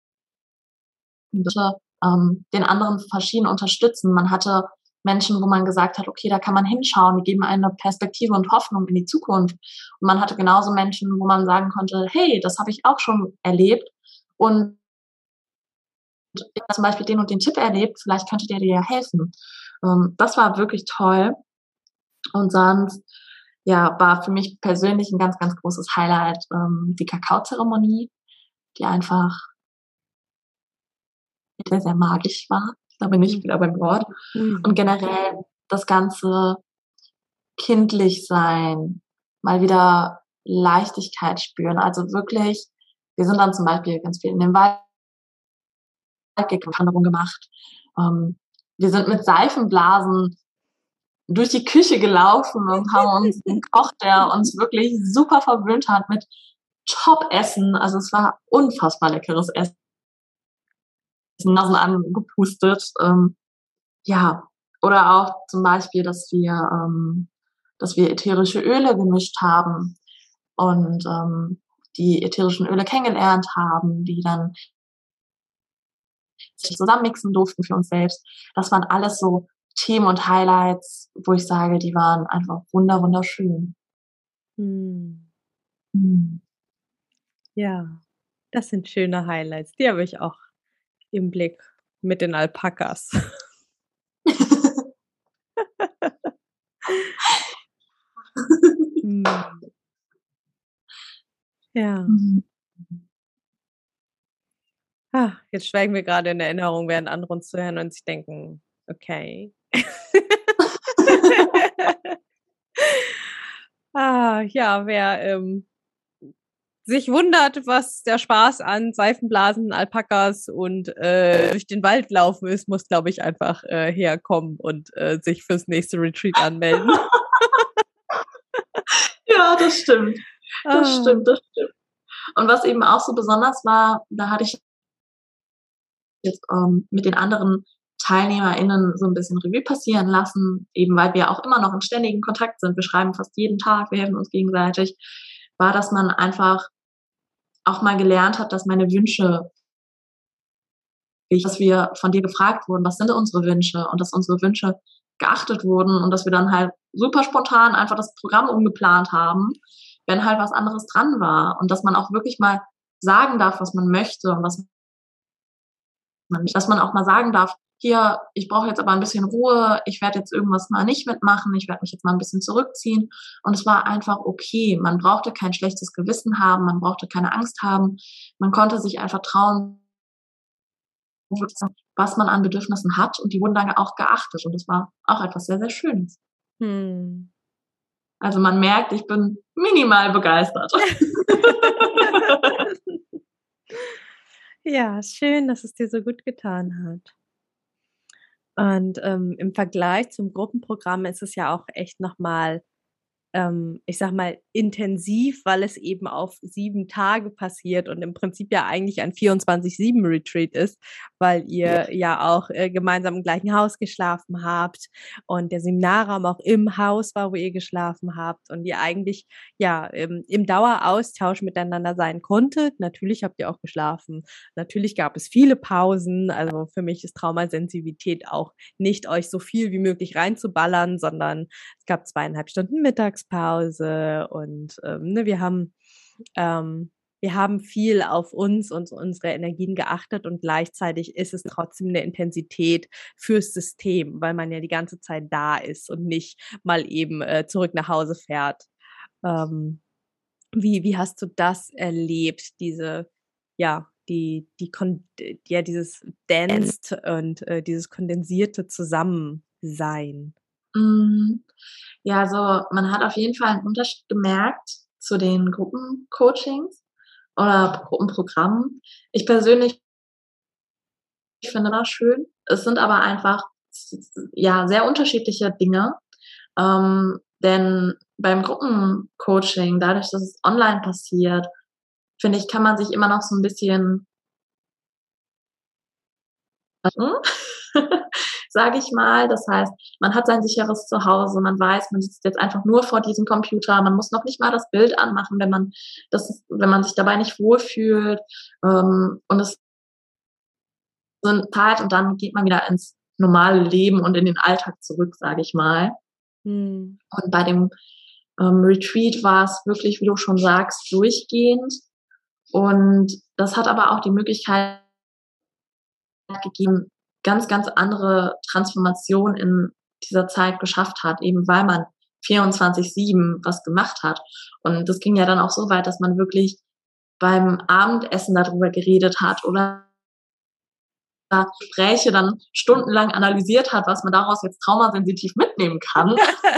Speaker 1: ähm, den anderen verschieden unterstützen. Man hatte Menschen, wo man gesagt hat: „Okay, da kann man hinschauen, die geben einem 'ne Perspektive und Hoffnung in die Zukunft.“ Und man hatte genauso Menschen, wo man sagen konnte: „Hey, das habe ich auch schon erlebt und ich habe zum Beispiel den und den Tipp erlebt, vielleicht könnte der dir ja helfen.“ Ähm, das war wirklich toll. Und sonst, ja, war für mich persönlich 'n ganz, ganz großes Highlight, ähm, die Kakaozeremonie, die einfach sehr, sehr magisch war. Da bin ich
Speaker 2: Mhm.
Speaker 1: wieder beim Wort. Und
Speaker 2: Mhm.
Speaker 1: generell das ganze kindlich sein, mal wieder Leichtigkeit spüren. Also wirklich, wir sind dann zum Beispiel ganz viel in den Wald Wanderung gemacht. Ähm, wir sind mit Seifenblasen durch die Küche gelaufen und haben uns 'n Koch, der uns wirklich super verwöhnt hat mit Top-Essen. Also, es war unfassbar leckeres Essen. Nasen angepustet. Ähm, ja, oder auch zum Beispiel, dass wir ähm, dass wir ätherische Öle gemischt haben und, ähm, die ätherischen Öle kennengelernt haben, die dann zusammen mixen durften für uns selbst. Das waren alles so Themen und Highlights, wo ich sage, die waren einfach wunder wunderschön.
Speaker 2: Mhm.
Speaker 1: Mhm.
Speaker 2: Ja, das sind schöne Highlights. Die habe ich auch im Blick mit den Alpakas. Mhm. Ja.
Speaker 1: Mhm.
Speaker 2: Ah, jetzt schwelgen wir grade in Erinnerung, während andere uns zuhören und sich denken: „Okay.“ Ah, ja, wer, ähm
Speaker 3: sich wundert, was der Spaß an Seifenblasen, Alpakas und äh, durch den Wald laufen ist, muss, glaube ich, einfach äh, herkommen und äh, sich fürs nächste Retreat anmelden.
Speaker 1: Ja, das stimmt. Das
Speaker 3: Ah.
Speaker 1: stimmt, das stimmt. Und was eben auch so besonders war, da hatte ich jetzt ähm, mit den anderen TeilnehmerInnen so ein bisschen Revue passieren lassen, eben weil wir auch immer noch in ständigen Kontakt sind. Wir schreiben fast jeden Tag, wir helfen uns gegenseitig, war, dass man einfach auch mal gelernt hat, dass meine Wünsche, dass wir von dir gefragt wurden, was sind unsere Wünsche und dass unsere Wünsche geachtet wurden und dass wir dann halt super spontan einfach das Programm umgeplant haben, wenn halt was anderes dran war und dass man auch wirklich mal sagen darf, was man möchte und was man nicht, dass man auch mal sagen darf, hier, ich brauche jetzt aber ein bisschen Ruhe, ich werde jetzt irgendwas mal nicht mitmachen, ich werde mich jetzt mal ein bisschen zurückziehen. Und es war einfach okay. Man brauchte kein schlechtes Gewissen haben, man brauchte keine Angst haben. Man konnte sich einfach trauen, was man an Bedürfnissen hat und die wurden dann auch geachtet. Und das war auch etwas sehr, sehr Schönes.
Speaker 3: Hm.
Speaker 1: Also man merkt, ich bin minimal begeistert.
Speaker 3: Ja, schön, dass es dir so gut getan hat. Und ähm, im Vergleich zum Gruppenprogramm ist es ja auch echt nochmal, ähm, ich sag mal, intensiv, weil es eben auf sieben Tage passiert und im Prinzip ja eigentlich ein vierundzwanzig sieben Retreat ist, weil ihr ja auch äh, gemeinsam im gleichen Haus geschlafen habt und der Seminarraum auch im Haus war, wo ihr geschlafen habt und ihr eigentlich ja im, im Daueraustausch miteinander sein konntet. Natürlich habt ihr auch geschlafen. Natürlich gab es viele Pausen. Also für mich ist Traumasensivität auch nicht, euch so viel wie möglich reinzuballern, sondern es gab zweieinhalb Stunden Mittagspause und ähm, ne, wir haben ähm, wir haben viel auf uns und unsere Energien geachtet und gleichzeitig ist es trotzdem eine Intensität fürs System, weil man ja die ganze Zeit da ist und nicht mal eben äh, zurück nach Hause fährt. Ähm, wie, wie hast du das erlebt, diese, ja, die, die, Kon ja, dieses Danced und äh, dieses kondensierte Zusammensein?
Speaker 1: Mm, Ja, also man hat auf jeden Fall einen Unterschied gemerkt zu den Gruppencoachings oder Gruppenprogrammen. Ich persönlich finde das schön. Es sind aber einfach ja sehr unterschiedliche Dinge. Ähm, denn beim Gruppencoaching, dadurch, dass es online passiert, finde ich, kann man sich immer noch so ein bisschen sage ich mal. Das heißt, man hat sein sicheres Zuhause, man weiß, man sitzt jetzt einfach nur vor diesem Computer, man muss noch nicht mal das Bild anmachen, wenn man das, wenn man sich dabei nicht wohlfühlt. Ähm, und es sind Zeit und dann geht man wieder ins normale Leben und in den Alltag zurück, sage ich mal.
Speaker 3: Hm.
Speaker 1: Und bei dem ähm, Retreat war es wirklich, wie du schon sagst, durchgehend. Und das hat aber auch die Möglichkeit gegeben, ganz, ganz andere Transformation in dieser Zeit geschafft hat, eben weil man vierundzwanzig sieben was gemacht hat. Und das ging ja dann auch so weit, dass man wirklich beim Abendessen darüber geredet hat oder Gespräche dann stundenlang analysiert hat, was man daraus jetzt traumasensitiv mitnehmen kann.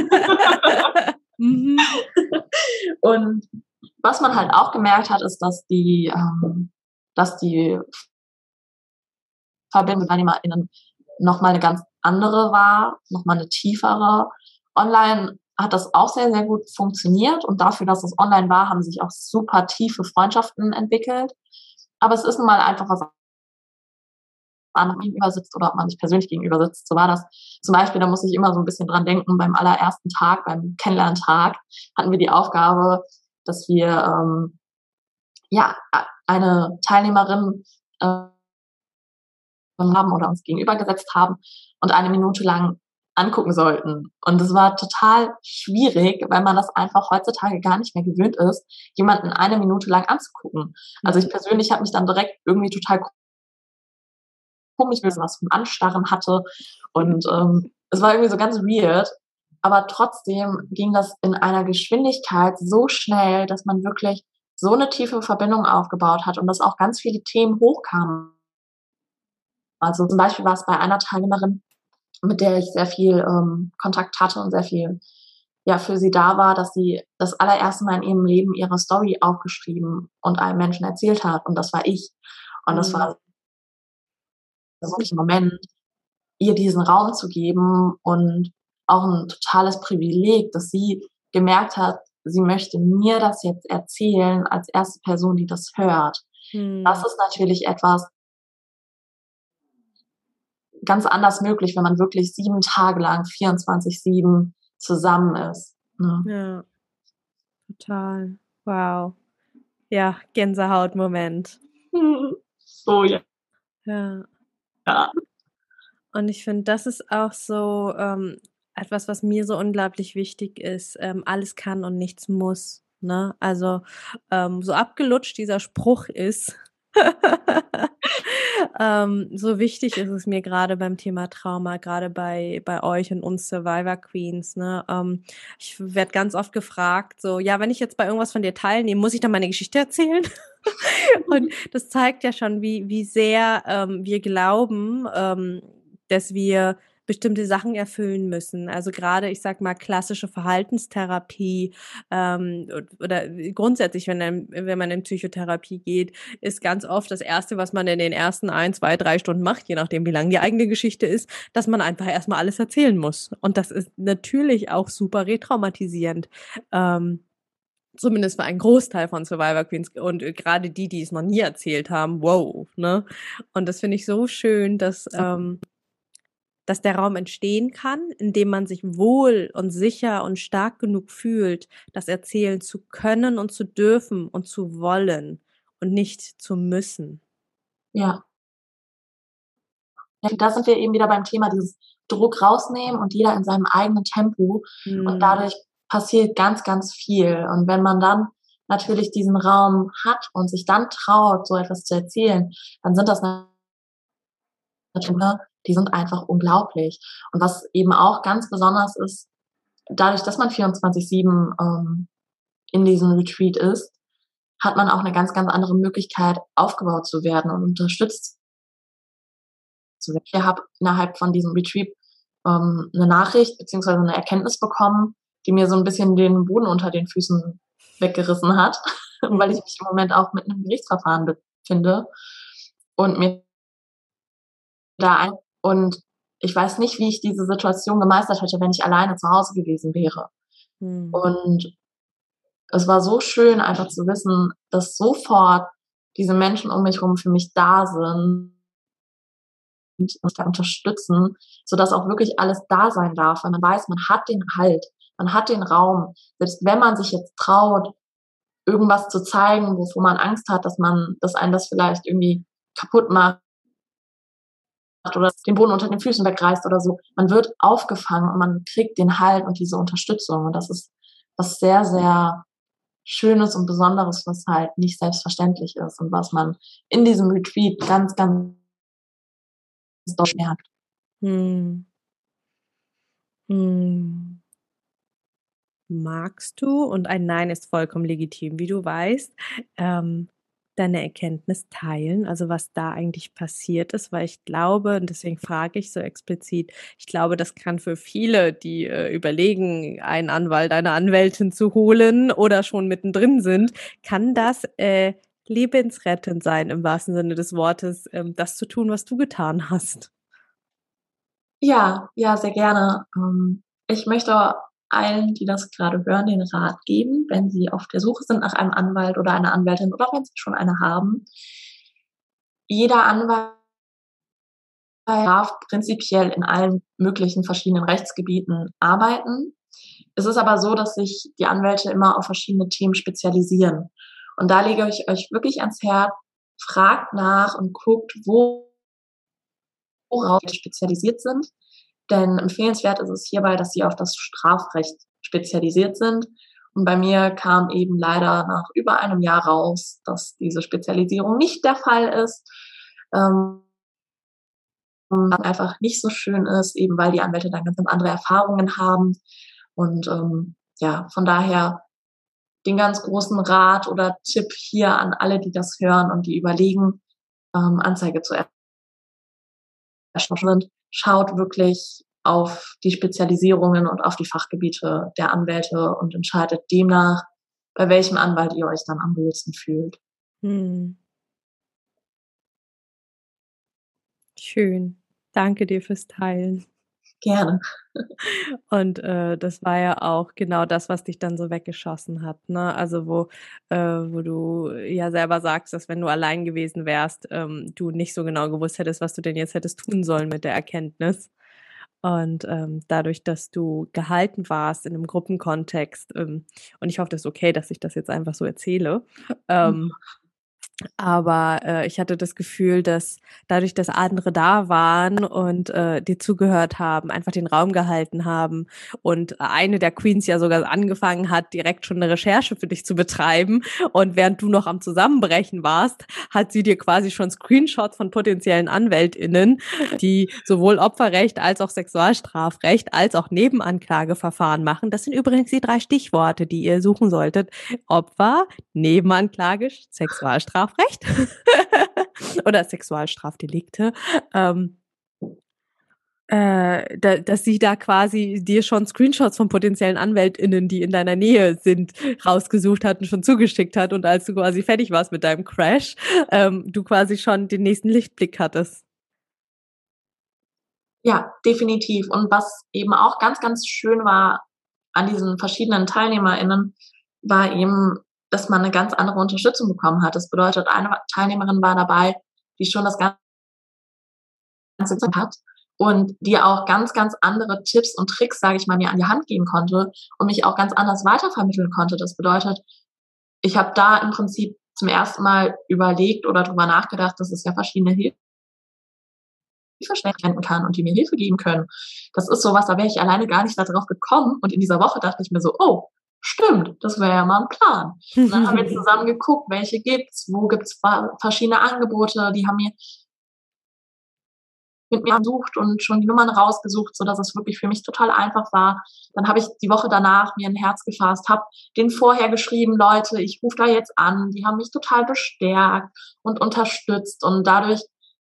Speaker 3: Mhm.
Speaker 1: Und was man halt auch gemerkt hat, ist, dass die, ähm, dass die Verbindung mit TeilnehmerInnen nochmal eine ganz andere war, nochmal eine tiefere. Online hat das auch sehr, sehr gut funktioniert und dafür, dass es online war, haben sich auch super tiefe Freundschaften entwickelt. Aber es ist nun mal einfach was anderem gegenüber sitzt oder ob man sich persönlich gegenüber sitzt. So war das zum Beispiel, da muss ich immer so ein bisschen dran denken, beim allerersten Tag, beim Kennenlerntag, hatten wir die Aufgabe, dass wir ähm, ja eine Teilnehmerin äh, haben oder uns gegenübergesetzt haben und eine Minute lang angucken sollten. Und es war total schwierig, weil man das einfach heutzutage gar nicht mehr gewöhnt ist, jemanden eine Minute lang anzugucken. Also ich persönlich habe mich dann direkt irgendwie total komisch, weil ich was vom Anstarren hatte und ähm, es war irgendwie so ganz weird. Aber trotzdem ging das in einer Geschwindigkeit so schnell, dass man wirklich so eine tiefe Verbindung aufgebaut hat und dass auch ganz viele Themen hochkamen. Also zum Beispiel war es bei einer Teilnehmerin, mit der ich sehr viel ähm, Kontakt hatte und sehr viel ja für sie da war, dass sie das allererste Mal in ihrem Leben ihre Story aufgeschrieben und einem Menschen erzählt hat. Und das war ich. Und das
Speaker 3: Mhm.
Speaker 1: war wirklich ein Moment, ihr diesen Raum zu geben und auch ein totales Privileg, dass sie gemerkt hat, sie möchte mir das jetzt erzählen als erste Person, die das hört. Das
Speaker 3: Mhm.
Speaker 1: ist natürlich etwas ganz anders möglich, wenn man wirklich sieben Tage lang vierundzwanzig sieben zusammen ist, ne?
Speaker 3: Ja, total. Wow. Ja, Gänsehautmoment.
Speaker 1: Oh ja.
Speaker 3: Ja.
Speaker 1: Ja.
Speaker 3: Und ich finde, das ist auch so, ähm, etwas, was mir so unglaublich wichtig ist. Ähm, alles kann und nichts muss, ne? Also, ähm, so abgelutscht dieser Spruch ist, ähm, so wichtig ist es mir gerade beim Thema Trauma, gerade bei bei euch und uns Survivor Queens, ne? Ähm, ich werde ganz oft gefragt so: „Ja, wenn ich jetzt bei irgendwas von dir teilnehme, muss ich dann meine Geschichte erzählen?“ Und das zeigt ja schon, wie wie sehr, ähm, wir glauben, ähm, dass wir bestimmte Sachen erfüllen müssen. Also gerade, ich sage mal, klassische Verhaltenstherapie, ähm, od oder grundsätzlich, wenn einem wenn man in Psychotherapie geht, ist ganz oft das Erste, was man in den ersten ein, zwei, drei Stunden macht, je nachdem, wie lang die eigene Geschichte ist, dass man einfach erst mal alles erzählen muss. Und das ist natürlich auch super retraumatisierend. Ähm Zumindest für einen Großteil von Survivor Queens und äh, gerade die, die es noch nie erzählt haben, wow, ne? Und das finde ich so schön, dass, ähm dass der Raum entstehen kann, in dem man sich wohl und sicher und stark genug fühlt, das erzählen zu können und zu dürfen und zu wollen und nicht zu müssen.
Speaker 1: Ja. Ja, da sind wir eben wieder beim Thema dieses Druck rausnehmen und jeder in seinem eigenen Tempo. Und
Speaker 3: Mhm.
Speaker 1: dadurch passiert ganz, ganz viel. Und wenn man dann natürlich diesen Raum hat und sich dann traut, so etwas zu erzählen, dann sind das natürlich, die sind einfach unglaublich. Und was eben auch ganz besonders ist, dadurch, dass man vierundzwanzig sieben ähm, in diesem Retreat ist, hat man auch eine ganz, ganz andere Möglichkeit, aufgebaut zu werden und unterstützt zu werden. Ich habe innerhalb von diesem Retreat ähm, 'ne Nachricht beziehungsweise eine Erkenntnis bekommen, die mir so ein bisschen den Boden unter den Füßen weggerissen hat, weil ich
Speaker 3: Mhm.
Speaker 1: mich im Moment auch mitten im Gerichtsverfahren befinde und mir da ein und ich weiß nicht, wie ich diese Situation gemeistert hätte, wenn ich alleine zu Hause gewesen wäre.
Speaker 3: Mhm.
Speaker 1: Und es war so schön, einfach zu wissen, dass sofort diese Menschen um mich rum für mich da sind und mich da unterstützen, sodass auch wirklich alles da sein darf, weil man weiß, man hat den Halt, man hat den Raum. Selbst wenn man sich jetzt traut, irgendwas zu zeigen, wovor man Angst hat, dass man dass einen das vielleicht irgendwie kaputt macht oder den Boden unter den Füßen wegreißt oder so. Man wird aufgefangen und man kriegt den Halt und diese Unterstützung. Und das ist was sehr, sehr Schönes und Besonderes, was halt nicht selbstverständlich ist und was man in diesem Retreat ganz, ganz doll merkt.
Speaker 3: Mhm. Mhm. Magst du, und ein Nein ist vollkommen legitim, wie du weißt, ähm, deine Erkenntnis teilen, also was da eigentlich passiert ist, weil ich glaube, und deswegen frage ich so explizit, ich glaube, das kann für viele, die äh, überlegen, einen Anwalt, eine Anwältin zu holen oder schon mittendrin sind, kann das äh, lebensrettend sein, im wahrsten Sinne des Wortes, ähm, das zu tun, was du getan hast.
Speaker 1: Ja, ja, sehr gerne. Ähm, ich möchte allen, die das gerade hören, den Rat geben, wenn sie auf der Suche sind nach einem Anwalt oder einer Anwältin oder wenn sie schon eine haben. Jeder Anwalt darf prinzipiell in allen möglichen verschiedenen Rechtsgebieten arbeiten. Es ist aber so, dass sich die Anwälte immer auf verschiedene Themen spezialisieren. Und da lege ich euch wirklich ans Herz, fragt nach und guckt, wo worauf sie spezialisiert sind. Denn empfehlenswert ist es hierbei, dass sie auf das Strafrecht spezialisiert sind. Und bei mir kam eben leider nach über einem Jahr raus, dass diese Spezialisierung nicht der Fall ist. Ähm, einfach nicht so schön ist, eben weil die Anwälte dann ganz andere Erfahrungen haben. Und ähm, ja, von daher den ganz großen Rat oder Tipp hier an alle, die das hören und die überlegen, ähm, Anzeige zu erstatten, schaut wirklich auf die Spezialisierungen und auf die Fachgebiete der Anwälte und entscheidet demnach, bei welchem Anwalt ihr euch dann am wohlsten fühlt.
Speaker 3: Mhm. Schön. Danke dir fürs Teilen.
Speaker 1: Gerne.
Speaker 3: Und, äh, das war ja auch genau das, was dich dann so weggeschossen hat, ne? Also, wo äh, wo du ja selber sagst, dass wenn du allein gewesen wärst, ähm, du nicht so genau gewusst hättest, was du denn jetzt hättest tun sollen mit der Erkenntnis. Und, ähm, dadurch, dass du gehalten warst in 'nem Gruppenkontext, ähm und ich hoffe, das ist okay, dass ich das jetzt einfach so erzähle, ähm aber, äh, ich hatte das Gefühl, dass dadurch, dass andere da waren und, äh, dir zugehört haben, einfach den Raum gehalten haben und eine der Queens ja sogar angefangen hat, direkt schon 'ne Recherche für dich zu betreiben und während du noch am Zusammenbrechen warst, hat sie dir quasi schon Screenshots von potenziellen AnwältInnen, die sowohl Opferrecht als auch Sexualstrafrecht als auch Nebenanklageverfahren machen. Das sind übrigens die drei Stichworte, die ihr suchen solltet: Opfer, Nebenanklage, Sexualstrafrecht oder Sexualstrafdelikte. Ähm äh, da dass sie da quasi dir schon Screenshots von potenziellen AnwältInnen, die in deiner Nähe sind, rausgesucht hat und schon zugeschickt hat und als du quasi fertig warst mit deinem Crash, ähm, du quasi schon den nächsten Lichtblick hattest.
Speaker 1: Ja, definitiv. Und was eben auch ganz, ganz schön war an diesen verschiedenen TeilnehmerInnen, war eben, dass man 'ne ganz andere Unterstützung bekommen hat. Das bedeutet, eine Teilnehmerin war dabei, die schon das Ganze hat und die auch ganz, ganz andere Tipps und Tricks, sage ich mal, mir an die Hand geben konnte und mich auch ganz anders weitervermitteln konnte. Das bedeutet, ich habe da im Prinzip zum ersten Mal überlegt oder drüber nachgedacht, dass es ja verschiedene Hilfestellen wenden kann und die mir Hilfe geben können. Das ist so was, da wäre ich alleine gar nicht da drauf gekommen und in dieser Woche dachte ich mir so: „Oh, stimmt, das wäre ja mal 'n Plan.“ Und dann haben wir zusammen geguckt, welche gibt's, wo gibt's va verschiedene Angebote, die haben mir mit mir gesucht und schon die Nummern rausgesucht, sodass es wirklich für mich total einfach war. Dann habe ich die Woche danach mir 'n Herz gefasst, habe denen vorher geschrieben: „Leute, ich rufe da jetzt an.“ Die haben mich total bestärkt und unterstützt und dadurch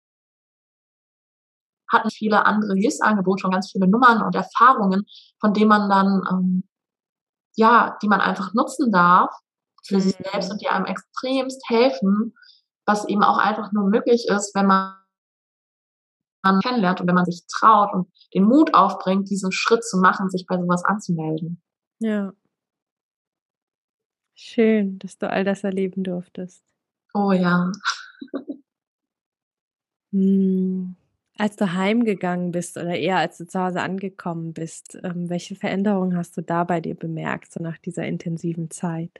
Speaker 1: hatten viele andere Hilfsangebote und ganz viele Nummern und Erfahrungen, von denen man dann, ähm ja, die man einfach nutzen darf für sich selbst
Speaker 3: Mhm.
Speaker 1: und die einem extremst helfen, was eben auch einfach nur möglich ist, wenn man man kennenlernt und wenn man sich traut und den Mut aufbringt, diesen Schritt zu machen, sich bei so was anzumelden.
Speaker 3: Ja. Schön, dass du all das erleben durftest.
Speaker 1: Oh ja.
Speaker 3: Hm, als du heimgegangen bist oder eher als du zu Hause angekommen bist, ähm, welche Veränderungen hast du da bei dir bemerkt, so nach dieser intensiven Zeit?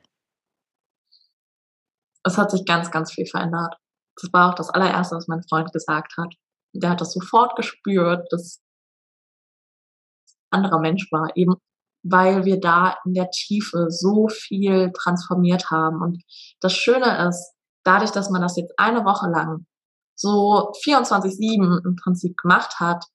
Speaker 1: Es hat sich ganz, ganz viel verändert. Das war auch das Allererste, was mein Freund gesagt hat. Der hat das sofort gespürt, dass anderer Mensch war, eben weil wir da in der Tiefe so viel transformiert haben. Und das Schöne ist, dadurch, dass man das jetzt eine Woche lang so vierundzwanzig sieben im Prinzip gemacht hat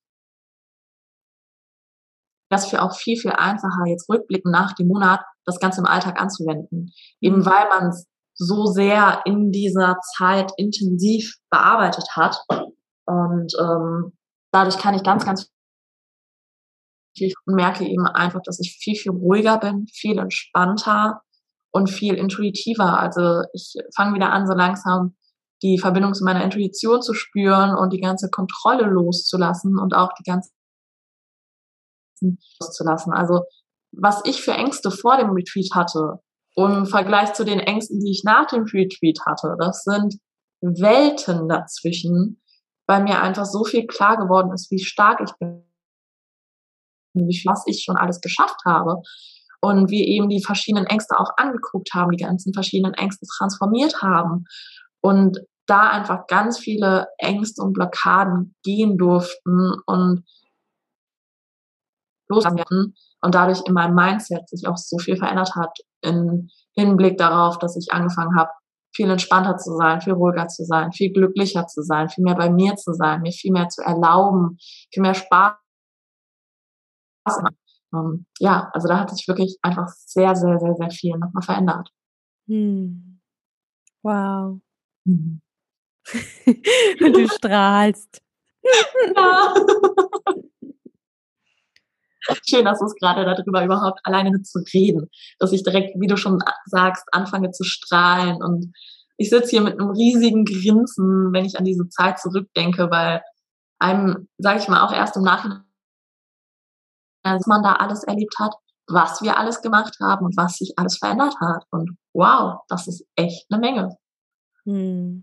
Speaker 1: das für auch viel, viel einfacher, jetzt rückblickend nach dem Monat das Ganze im Alltag anzuwenden. Eben
Speaker 3: Mhm.
Speaker 1: weil man's so sehr in dieser Zeit intensiv bearbeitet hat. Und, ähm, dadurch kann ich ganz, ganz viel und merke eben einfach, dass ich viel, viel ruhiger bin, viel entspannter und viel intuitiver. Also, ich fange wieder an, so langsam die Verbindung zu meiner Intuition zu spüren und die ganze Kontrolle loszulassen und auch die ganzen loszulassen. Also, was ich für Ängste vor dem Retreat hatte im Vergleich zu den Ängsten, die ich nach dem Retreat hatte, das sind Welten dazwischen, weil mir einfach so viel klar geworden ist, wie stark ich bin was ich schon alles geschafft habe und wir eben die verschiedenen Ängste auch angeguckt haben, die ganzen verschiedenen Ängste transformiert haben und da einfach ganz viele Ängste und Blockaden gehen durften und und dadurch in meinem Mindset sich auch so viel verändert hat im Hinblick darauf, dass ich angefangen habe, viel entspannter zu sein, viel ruhiger zu sein, viel glücklicher zu sein, viel mehr bei mir zu sein, mir viel mehr zu erlauben, viel mehr Spaß ähm, ja, also da hat sich wirklich einfach sehr, sehr, sehr, sehr viel noch mal verändert.
Speaker 3: Mhm. Wow.
Speaker 1: Mhm.
Speaker 3: Und du strahlst.
Speaker 1: Ja. Schön, dass du es gerade darüber überhaupt alleine zu reden, dass ich direkt, wie du schon sagst, anfange zu strahlen und ich sitze hier mit einem riesigen Grinsen, wenn ich an diese Zeit zurückdenke, weil einem, sage ich mal, auch erst im Nachhinein, dass man da alles erlebt hat, was wir alles gemacht haben und was sich alles verändert hat. Und wow, das ist echt eine Menge.
Speaker 3: Mhm.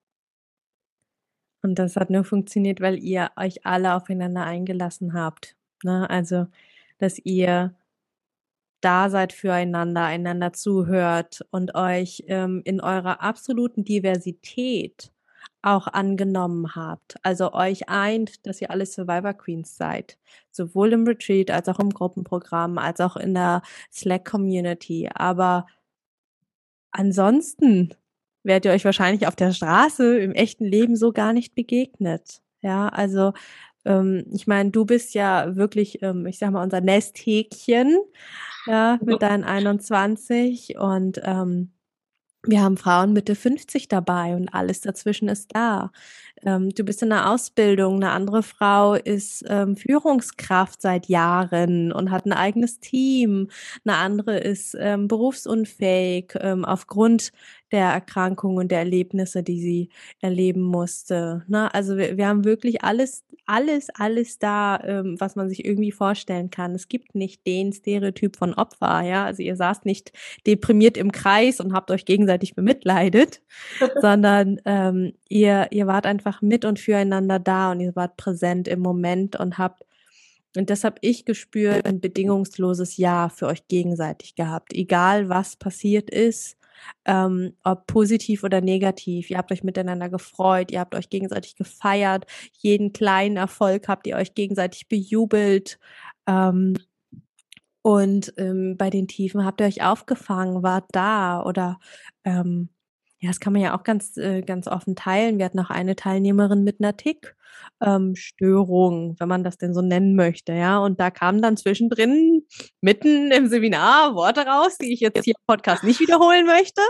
Speaker 3: Und das hat nur funktioniert, weil ihr euch alle aufeinander eingelassen habt, ne? Also, dass ihr da seid füreinander, einander zuhört und euch, ähm, in eurer absoluten Diversität auch angenommen habt. Also, euch eint, dass ihr alle Survivor Queens seid, sowohl im Retreat als auch im Gruppenprogramm, als auch in der Slack-Community. Aber ansonsten wärt ihr euch wahrscheinlich auf der Straße im echten Leben so gar nicht begegnet. Ja, also, ähm, ich meine, du bist ja wirklich, ähm, ich sage mal, unser Nesthäkchen, ja, mit deinen einundzwanzig und, ähm, wir haben Frauen Mitte fünfzig dabei und alles dazwischen ist da. Ähm, du bist in der Ausbildung, eine andere Frau ist, ähm, Führungskraft seit Jahren und hat ein eigenes Team. Eine andere ist, ähm, berufsunfähig, ähm, aufgrund der Erkrankung und der Erlebnisse, die sie erleben musste, ne? Also, wir wir haben wirklich alles alles alles da, ähm, was man sich irgendwie vorstellen kann. Es gibt nicht den Stereotyp von Opfer, ja? Also, ihr saßt nicht deprimiert im Kreis und habt euch gegenseitig bemitleidet, sondern, ähm, ihr ihr wart einfach mit und füreinander da und ihr wart präsent im Moment und habt und das habe ich gespürt, ein bedingungsloses Ja für euch gegenseitig gehabt, egal was passiert ist, ähm, ob positiv oder negativ. Ihr habt euch miteinander gefreut, ihr habt euch gegenseitig gefeiert, jeden kleinen Erfolg habt ihr euch gegenseitig bejubelt, ähm und, ähm, bei den Tiefen habt ihr euch aufgefangen, wart da oder, ähm ja, das kann man ja auch ganz äh, ganz offen teilen. Wir hatten auch eine Teilnehmerin mit 'ner Tick ähm, Störung, wenn man das denn so nennen möchte, ja? Und da kamen dann zwischendrin mitten im Seminar Worte raus, die ich jetzt hier im Podcast nicht wiederholen möchte.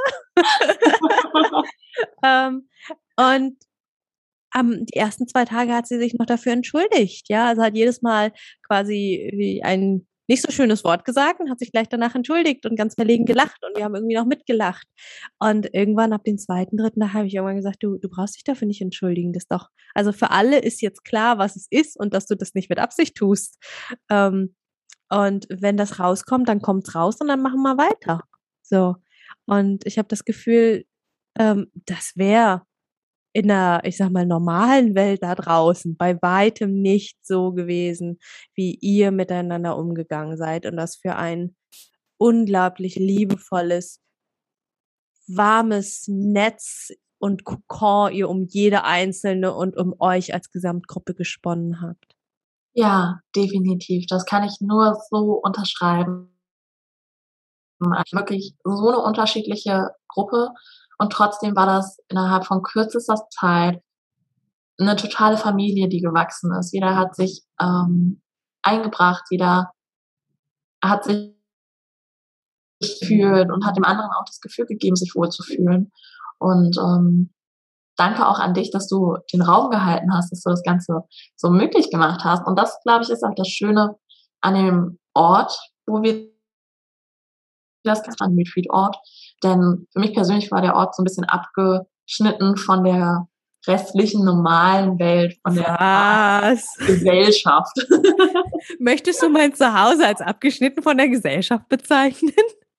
Speaker 3: Ähm, und am die ersten zwei Tage hat sie sich noch dafür entschuldigt, ja? Also, hat jedes Mal quasi wie ein nicht so schönes Wort gesagt und hat sich gleich danach entschuldigt und ganz verlegen gelacht und wir haben irgendwie noch mitgelacht. Und irgendwann ab dem zweiten dritten Tag habe ich irgendwann gesagt: „Du du brauchst dich dafür nicht entschuldigen, das doch also, für alle ist jetzt klar, was es ist und dass du das nicht mit Absicht tust. Ähm, und wenn das rauskommt, dann kommt's raus und dann machen wir weiter.“ So. Und ich habe das Gefühl, ähm, das wäre in 'ner, ich sage mal, normalen Welt da draußen bei weitem nicht so gewesen, wie ihr miteinander umgegangen seid und das für ein unglaublich liebevolles, warmes Netz und Kokon ihr um jede Einzelne und um euch als Gesamtgruppe gesponnen habt.
Speaker 1: Ja, definitiv. Das kann ich nur so unterschreiben. Also wirklich so 'ne unterschiedliche Gruppe und trotzdem war das innerhalb von kürzester Zeit 'ne totale Familie, die gewachsen ist. Jeder hat sich, ähm, eingebracht, jeder hat sich gefühlt und hat dem anderen auch das Gefühl gegeben, sich wohlzufühlen. Und, ähm, danke auch an dich, dass du den Raum gehalten hast, dass du das Ganze so möglich gemacht hast. Und das, glaube ich, ist auch das Schöne an dem Ort, wo wir das an Retreat-Ort. Denn für mich persönlich war der Ort so 'n bisschen abgeschnitten von der restlichen normalen Welt, von der normalen
Speaker 3: Was?
Speaker 1: Gesellschaft.
Speaker 3: Möchtest du mein Zuhause als abgeschnitten von der Gesellschaft bezeichnen?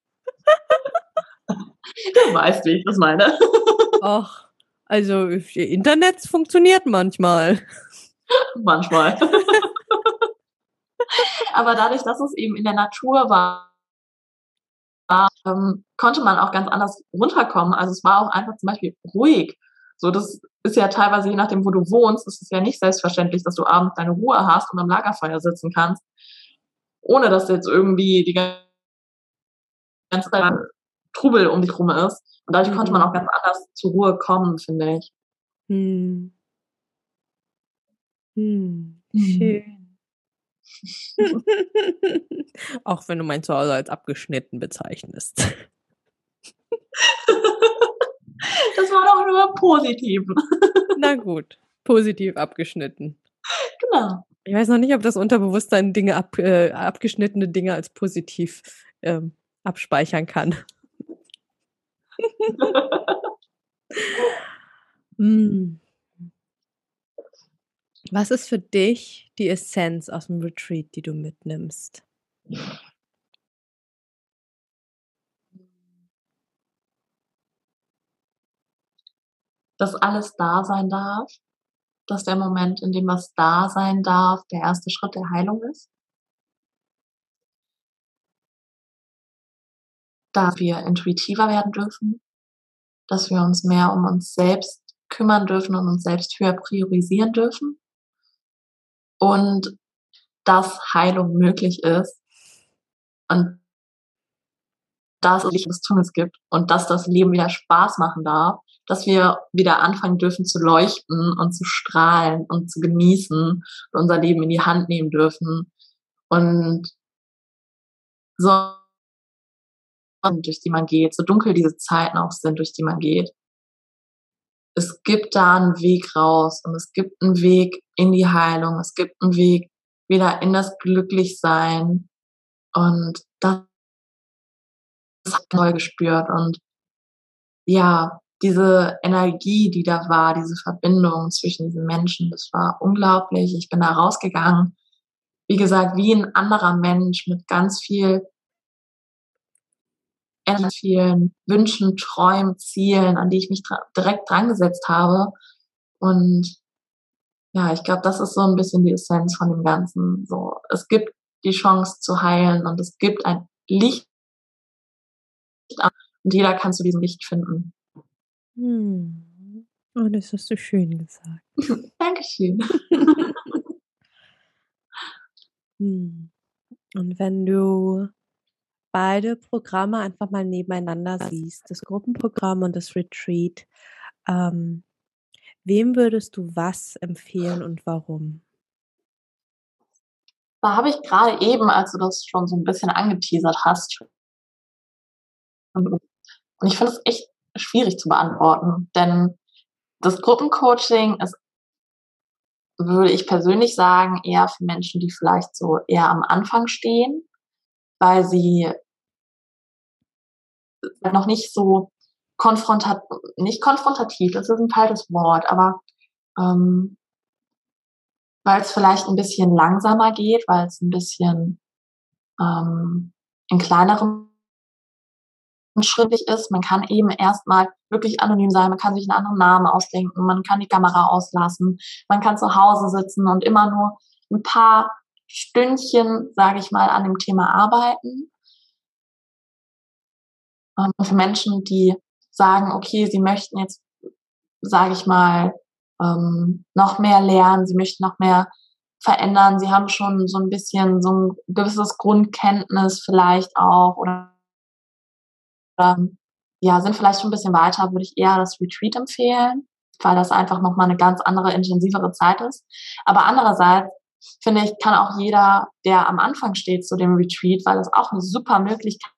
Speaker 1: Du weißt, wie ich das meine.
Speaker 3: Ach, also, Internet funktioniert manchmal.
Speaker 1: Manchmal. Aber dadurch, dass es eben in der Natur war, ähm, konnte man auch ganz anders runterkommen. Also, es war auch einfach zum Beispiel ruhig. So, das ist ja teilweise, je nachdem, wo du wohnst, ist es ja nicht selbstverständlich, dass du abends deine Ruhe hast und am Lagerfeuer sitzen kannst, ohne dass jetzt irgendwie die ganze Zeit Trubel um dich rum ist. Und dadurch konnte man
Speaker 3: Mhm.
Speaker 1: auch ganz anders zur Ruhe kommen, finde ich.
Speaker 3: Mhm. Mhm.
Speaker 1: Mhm.
Speaker 3: Schön. Auch wenn du mein Zuhause als abgeschnitten bezeichnest.
Speaker 1: Das war doch nur positiv.
Speaker 3: Na gut, positiv abgeschnitten.
Speaker 1: Genau.
Speaker 3: Ich weiß noch nicht, ob das Unterbewusstsein Dinge ab äh, abgeschnittene Dinge als positiv, ähm, abspeichern kann. Hm. Was ist für dich die Essenz aus'm Retreat, die du mitnimmst?
Speaker 1: Dass alles da sein darf, dass der Moment, in dem was da sein darf, der erste Schritt der Heilung ist. Dass wir intuitiver werden dürfen, dass wir uns mehr um uns selbst kümmern dürfen und uns selbst höher priorisieren dürfen. Und dass Heilung möglich ist und dass es nichts Tolles gibt und dass das Leben wieder Spaß machen darf, dass wir wieder anfangen dürfen zu leuchten und zu strahlen und zu genießen und unser Leben in die Hand nehmen dürfen und so durch die man geht, so dunkel diese Zeiten auch sind, durch die man geht. Es gibt da 'n Weg raus und es gibt 'n Weg in die Heilung. Es gibt 'n Weg wieder in das Glücklichsein und das habe ich neu gespürt und ja, diese Energie, die da war, diese Verbindung zwischen diesen Menschen, das war unglaublich. Ich bin da rausgegangen, wie gesagt, wie 'n anderer Mensch mit ganz viel ganz vielen Wünschen, Träumen, Zielen, an die ich mich dra direkt drangesetzt habe. Und ja, ich glaube, das ist so 'n bisschen die Essenz von dem Ganzen, so. Es gibt die Chance zu heilen und es gibt ein Licht und jeder kann zu diesem Licht finden.
Speaker 3: Mhm. Oh, das hast du schön gesagt.
Speaker 1: Dankeschön.
Speaker 3: Mhm. Und wenn du beide Programme einfach mal nebeneinander siehst, das Gruppenprogramm und das Retreat, ähm, wem würdest du was empfehlen und warum?
Speaker 1: Da habe ich grade eben, als du das schon so 'n bisschen angeteasert hast und ich finde es echt schwierig zu beantworten, denn das Gruppencoaching ist würde ich persönlich sagen, eher für Menschen, die vielleicht so eher am Anfang stehen, weil sie äh, noch nicht so konfrontat nicht konfrontativ, das ist 'n falsches Wort, aber, ähm weil's vielleicht 'n bisschen langsamer geht, weil's 'n bisschen, ähm, in kleineren schrittlich ist. Man kann eben erst mal wirklich anonym sein, man kann sich 'n anderen Namen ausdenken, man kann die Kamera auslassen, man kann zu Hause sitzen und immer nur 'n paar Stündchen, sage ich mal, an dem Thema arbeiten. Ähm, für Menschen, die sagen: „Okay, sie möchten jetzt, sage ich mal, ähm, noch mehr lernen, sie möchten noch mehr verändern. Sie haben schon so 'n bisschen so 'n gewisses Grundkenntnis vielleicht auch oder ähm, ja, sind vielleicht schon 'n bisschen weiter, würde ich eher das Retreat empfehlen, weil das einfach noch mal 'ne ganz andere, intensivere Zeit ist. Aber andererseits, finde ich, kann auch jeder, der am Anfang steht zu dem Retreat, weil das auch 'ne super Möglichkeit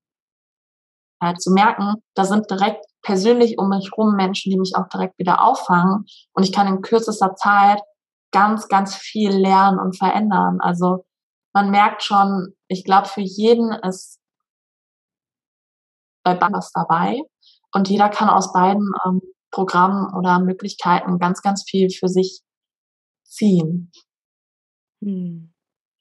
Speaker 1: zu merken, da sind direkt persönlich um mich rum Menschen, die mich auch direkt wieder auffangen und ich kann in kürzester Zeit ganz, ganz viel lernen und verändern. Also, man merkt schon, ich glaube, für jeden ist bei beiden was dabei und jeder kann aus beiden, ähm, Programmen oder Möglichkeiten ganz, ganz viel für sich ziehen.
Speaker 3: Mhm.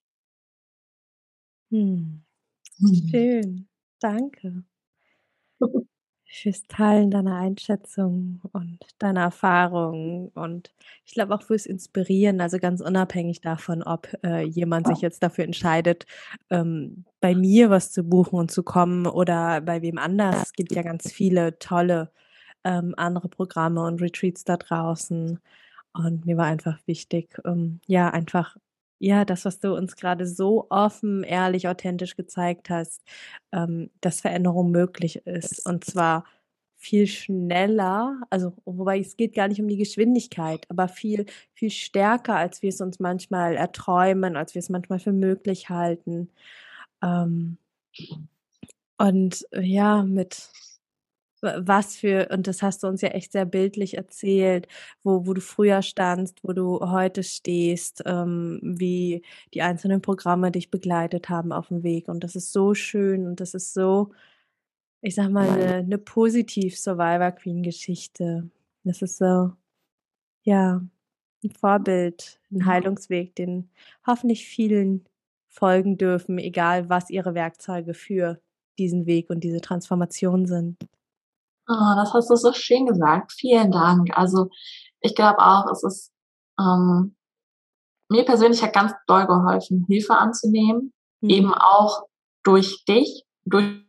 Speaker 3: Mhm.
Speaker 1: Mhm.
Speaker 3: Schön, danke. Fürs Teilen deiner Einschätzung und deiner Erfahrungen und ich glaube auch fürs Inspirieren, also ganz unabhängig davon, ob, äh, jemand sich jetzt dafür entscheidet, ähm, bei mir was zu buchen und zu kommen oder bei wem anders. Es gibt ja ganz viele tolle, ähm, andere Programme und Retreats da draußen und mir war einfach wichtig, ähm, ja, einfach ja, das, was du uns grade so offen, ehrlich, authentisch gezeigt hast, ähm, dass Veränderung möglich ist und zwar viel schneller, also wobei es geht gar nicht um die Geschwindigkeit, aber viel, viel stärker, als wir's uns manchmal erträumen, als wir's manchmal für möglich halten. Ähm und ja, mit was für, und das hast du uns ja echt sehr bildlich erzählt, wo, wo du früher standst, wo du heute stehst, ähm, wie die einzelnen Programme dich begleitet haben auf dem Weg. Und das ist so schön und das ist so, ich sag mal, eine, eine positiv Survivor Queen Geschichte. Das ist so, ja, ein Vorbild, ein Heilungsweg, den hoffentlich vielen folgen dürfen, egal was ihre Werkzeuge für diesen Weg und diese Transformation sind.
Speaker 1: Oh, das hast du so schön gesagt. Vielen Dank. Also ich glaube auch, es ist ähm, mir persönlich hat ganz doll geholfen, Hilfe anzunehmen,
Speaker 3: Mhm.
Speaker 1: eben auch durch dich, durch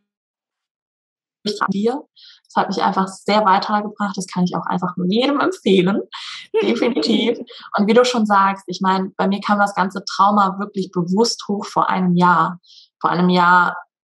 Speaker 1: dir. Das hat mich einfach sehr weitergebracht. Das kann ich auch einfach nur jedem empfehlen. Definitiv. Und wie du schon sagst, ich meine, bei mir kam das ganze Trauma wirklich bewusst hoch vor einem Jahr. Vor einem Jahr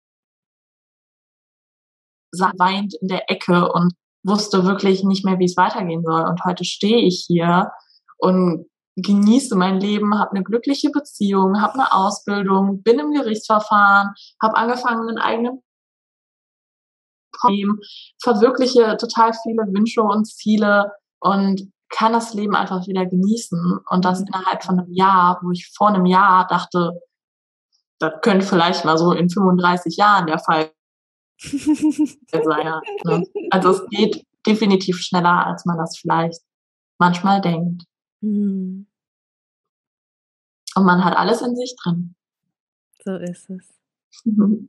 Speaker 1: weint in der Ecke und wusste wirklich nicht mehr, wie es weitergehen soll. Und heute stehe ich hier und genieße mein Leben, habe eine glückliche Beziehung, habe eine Ausbildung, bin im Gerichtsverfahren, habe angefangen, einen eigenen Problem, verwirkliche total viele Wünsche und Ziele und kann das Leben einfach wieder genießen. Und das innerhalb von einem Jahr, wo ich vor einem Jahr dachte, das könnte vielleicht mal so in fünfunddreißig Jahren der Fall sein. Ja, ne? Also es geht definitiv schneller, als man das vielleicht manchmal denkt.
Speaker 3: Mhm.
Speaker 1: Und man hat alles in sich drin.
Speaker 3: So ist es.
Speaker 1: Mhm.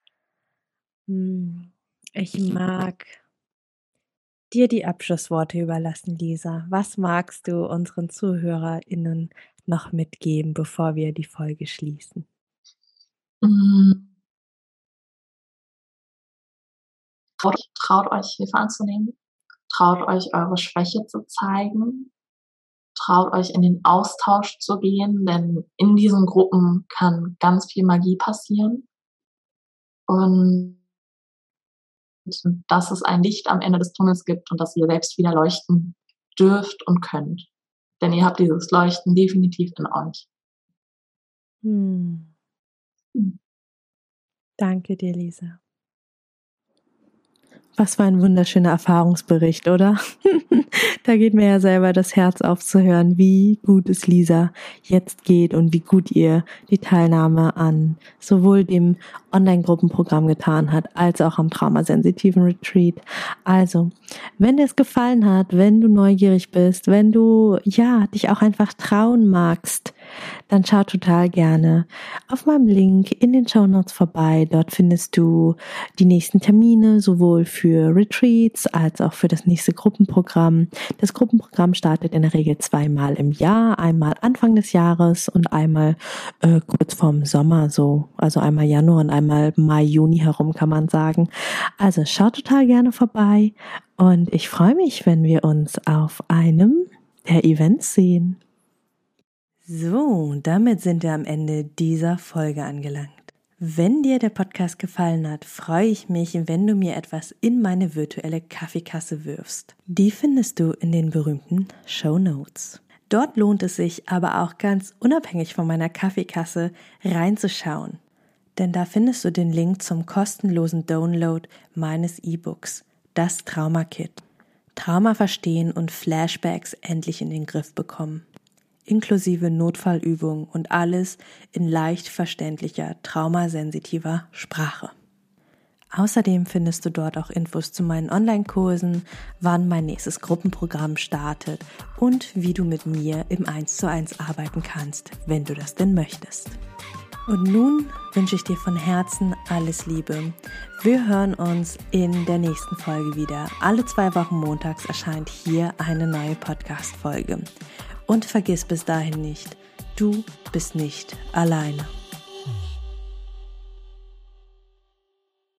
Speaker 3: Hm. Ich mag dir die Abschlussworte überlassen, Lisa. Was magst du unseren ZuhörerInnen noch mitgeben, bevor wir die Folge schließen?
Speaker 1: Mhm. Traut, traut euch, Hilfe anzunehmen. Traut euch, eure Schwäche zu zeigen. Traut euch, in den Austausch zu gehen, denn in diesen Gruppen kann ganz viel Magie passieren. Und dass es ein Licht am Ende des Tunnels gibt und dass ihr selbst wieder leuchten dürft und könnt. Denn ihr habt dieses Leuchten definitiv in euch.
Speaker 3: Hm.
Speaker 1: Hm.
Speaker 3: Danke dir, Lisa.
Speaker 2: Was für ein wunderschöner Erfahrungsbericht, oder? Da geht mir ja selber das Herz auf zu hören, wie gut es Lisa jetzt geht und wie gut ihr die Teilnahme an sowohl dem Online-Gruppenprogramm getan hat, als auch am traumasensitiven Retreat. Also, wenn dir es gefallen hat, wenn du neugierig bist, wenn du, ja, dich auch einfach trauen magst, dann schau total gerne auf meinem Link in den Shownotes vorbei. Dort findest du die nächsten Termine, sowohl für Retreats als auch für das nächste Gruppenprogramm. Das Gruppenprogramm startet in der Regel zweimal im Jahr, einmal Anfang des Jahres und einmal äh, kurz vorm Sommer, so, also einmal Januar und einmal Mai, Juni herum, kann man sagen. Also schau total gerne vorbei und ich freue mich, wenn wir uns auf einem der Events sehen. So, damit sind wir am Ende dieser Folge angelangt. Wenn dir der Podcast gefallen hat, freue ich mich, wenn du mir etwas in meine virtuelle Kaffeekasse wirfst. Die findest du in den berühmten Shownotes. Dort lohnt es sich aber auch ganz unabhängig von meiner Kaffeekasse reinzuschauen. Denn da findest du den Link zum kostenlosen Download meines E-Books, das Trauma-Kit. Trauma verstehen und Flashbacks endlich in den Griff bekommen. Inklusive Notfallübungen und alles in leicht verständlicher, traumasensitiver Sprache. Außerdem findest du dort auch Infos zu meinen Online-Kursen, wann mein nächstes Gruppenprogramm startet und wie du mit mir im eins zu eins arbeiten kannst, wenn du das denn möchtest. Und nun wünsche ich dir von Herzen alles Liebe. Wir hören uns in der nächsten Folge wieder. Alle zwei Wochen montags erscheint hier eine neue Podcast-Folge. Und vergiss bis dahin nicht, du bist nicht alleine.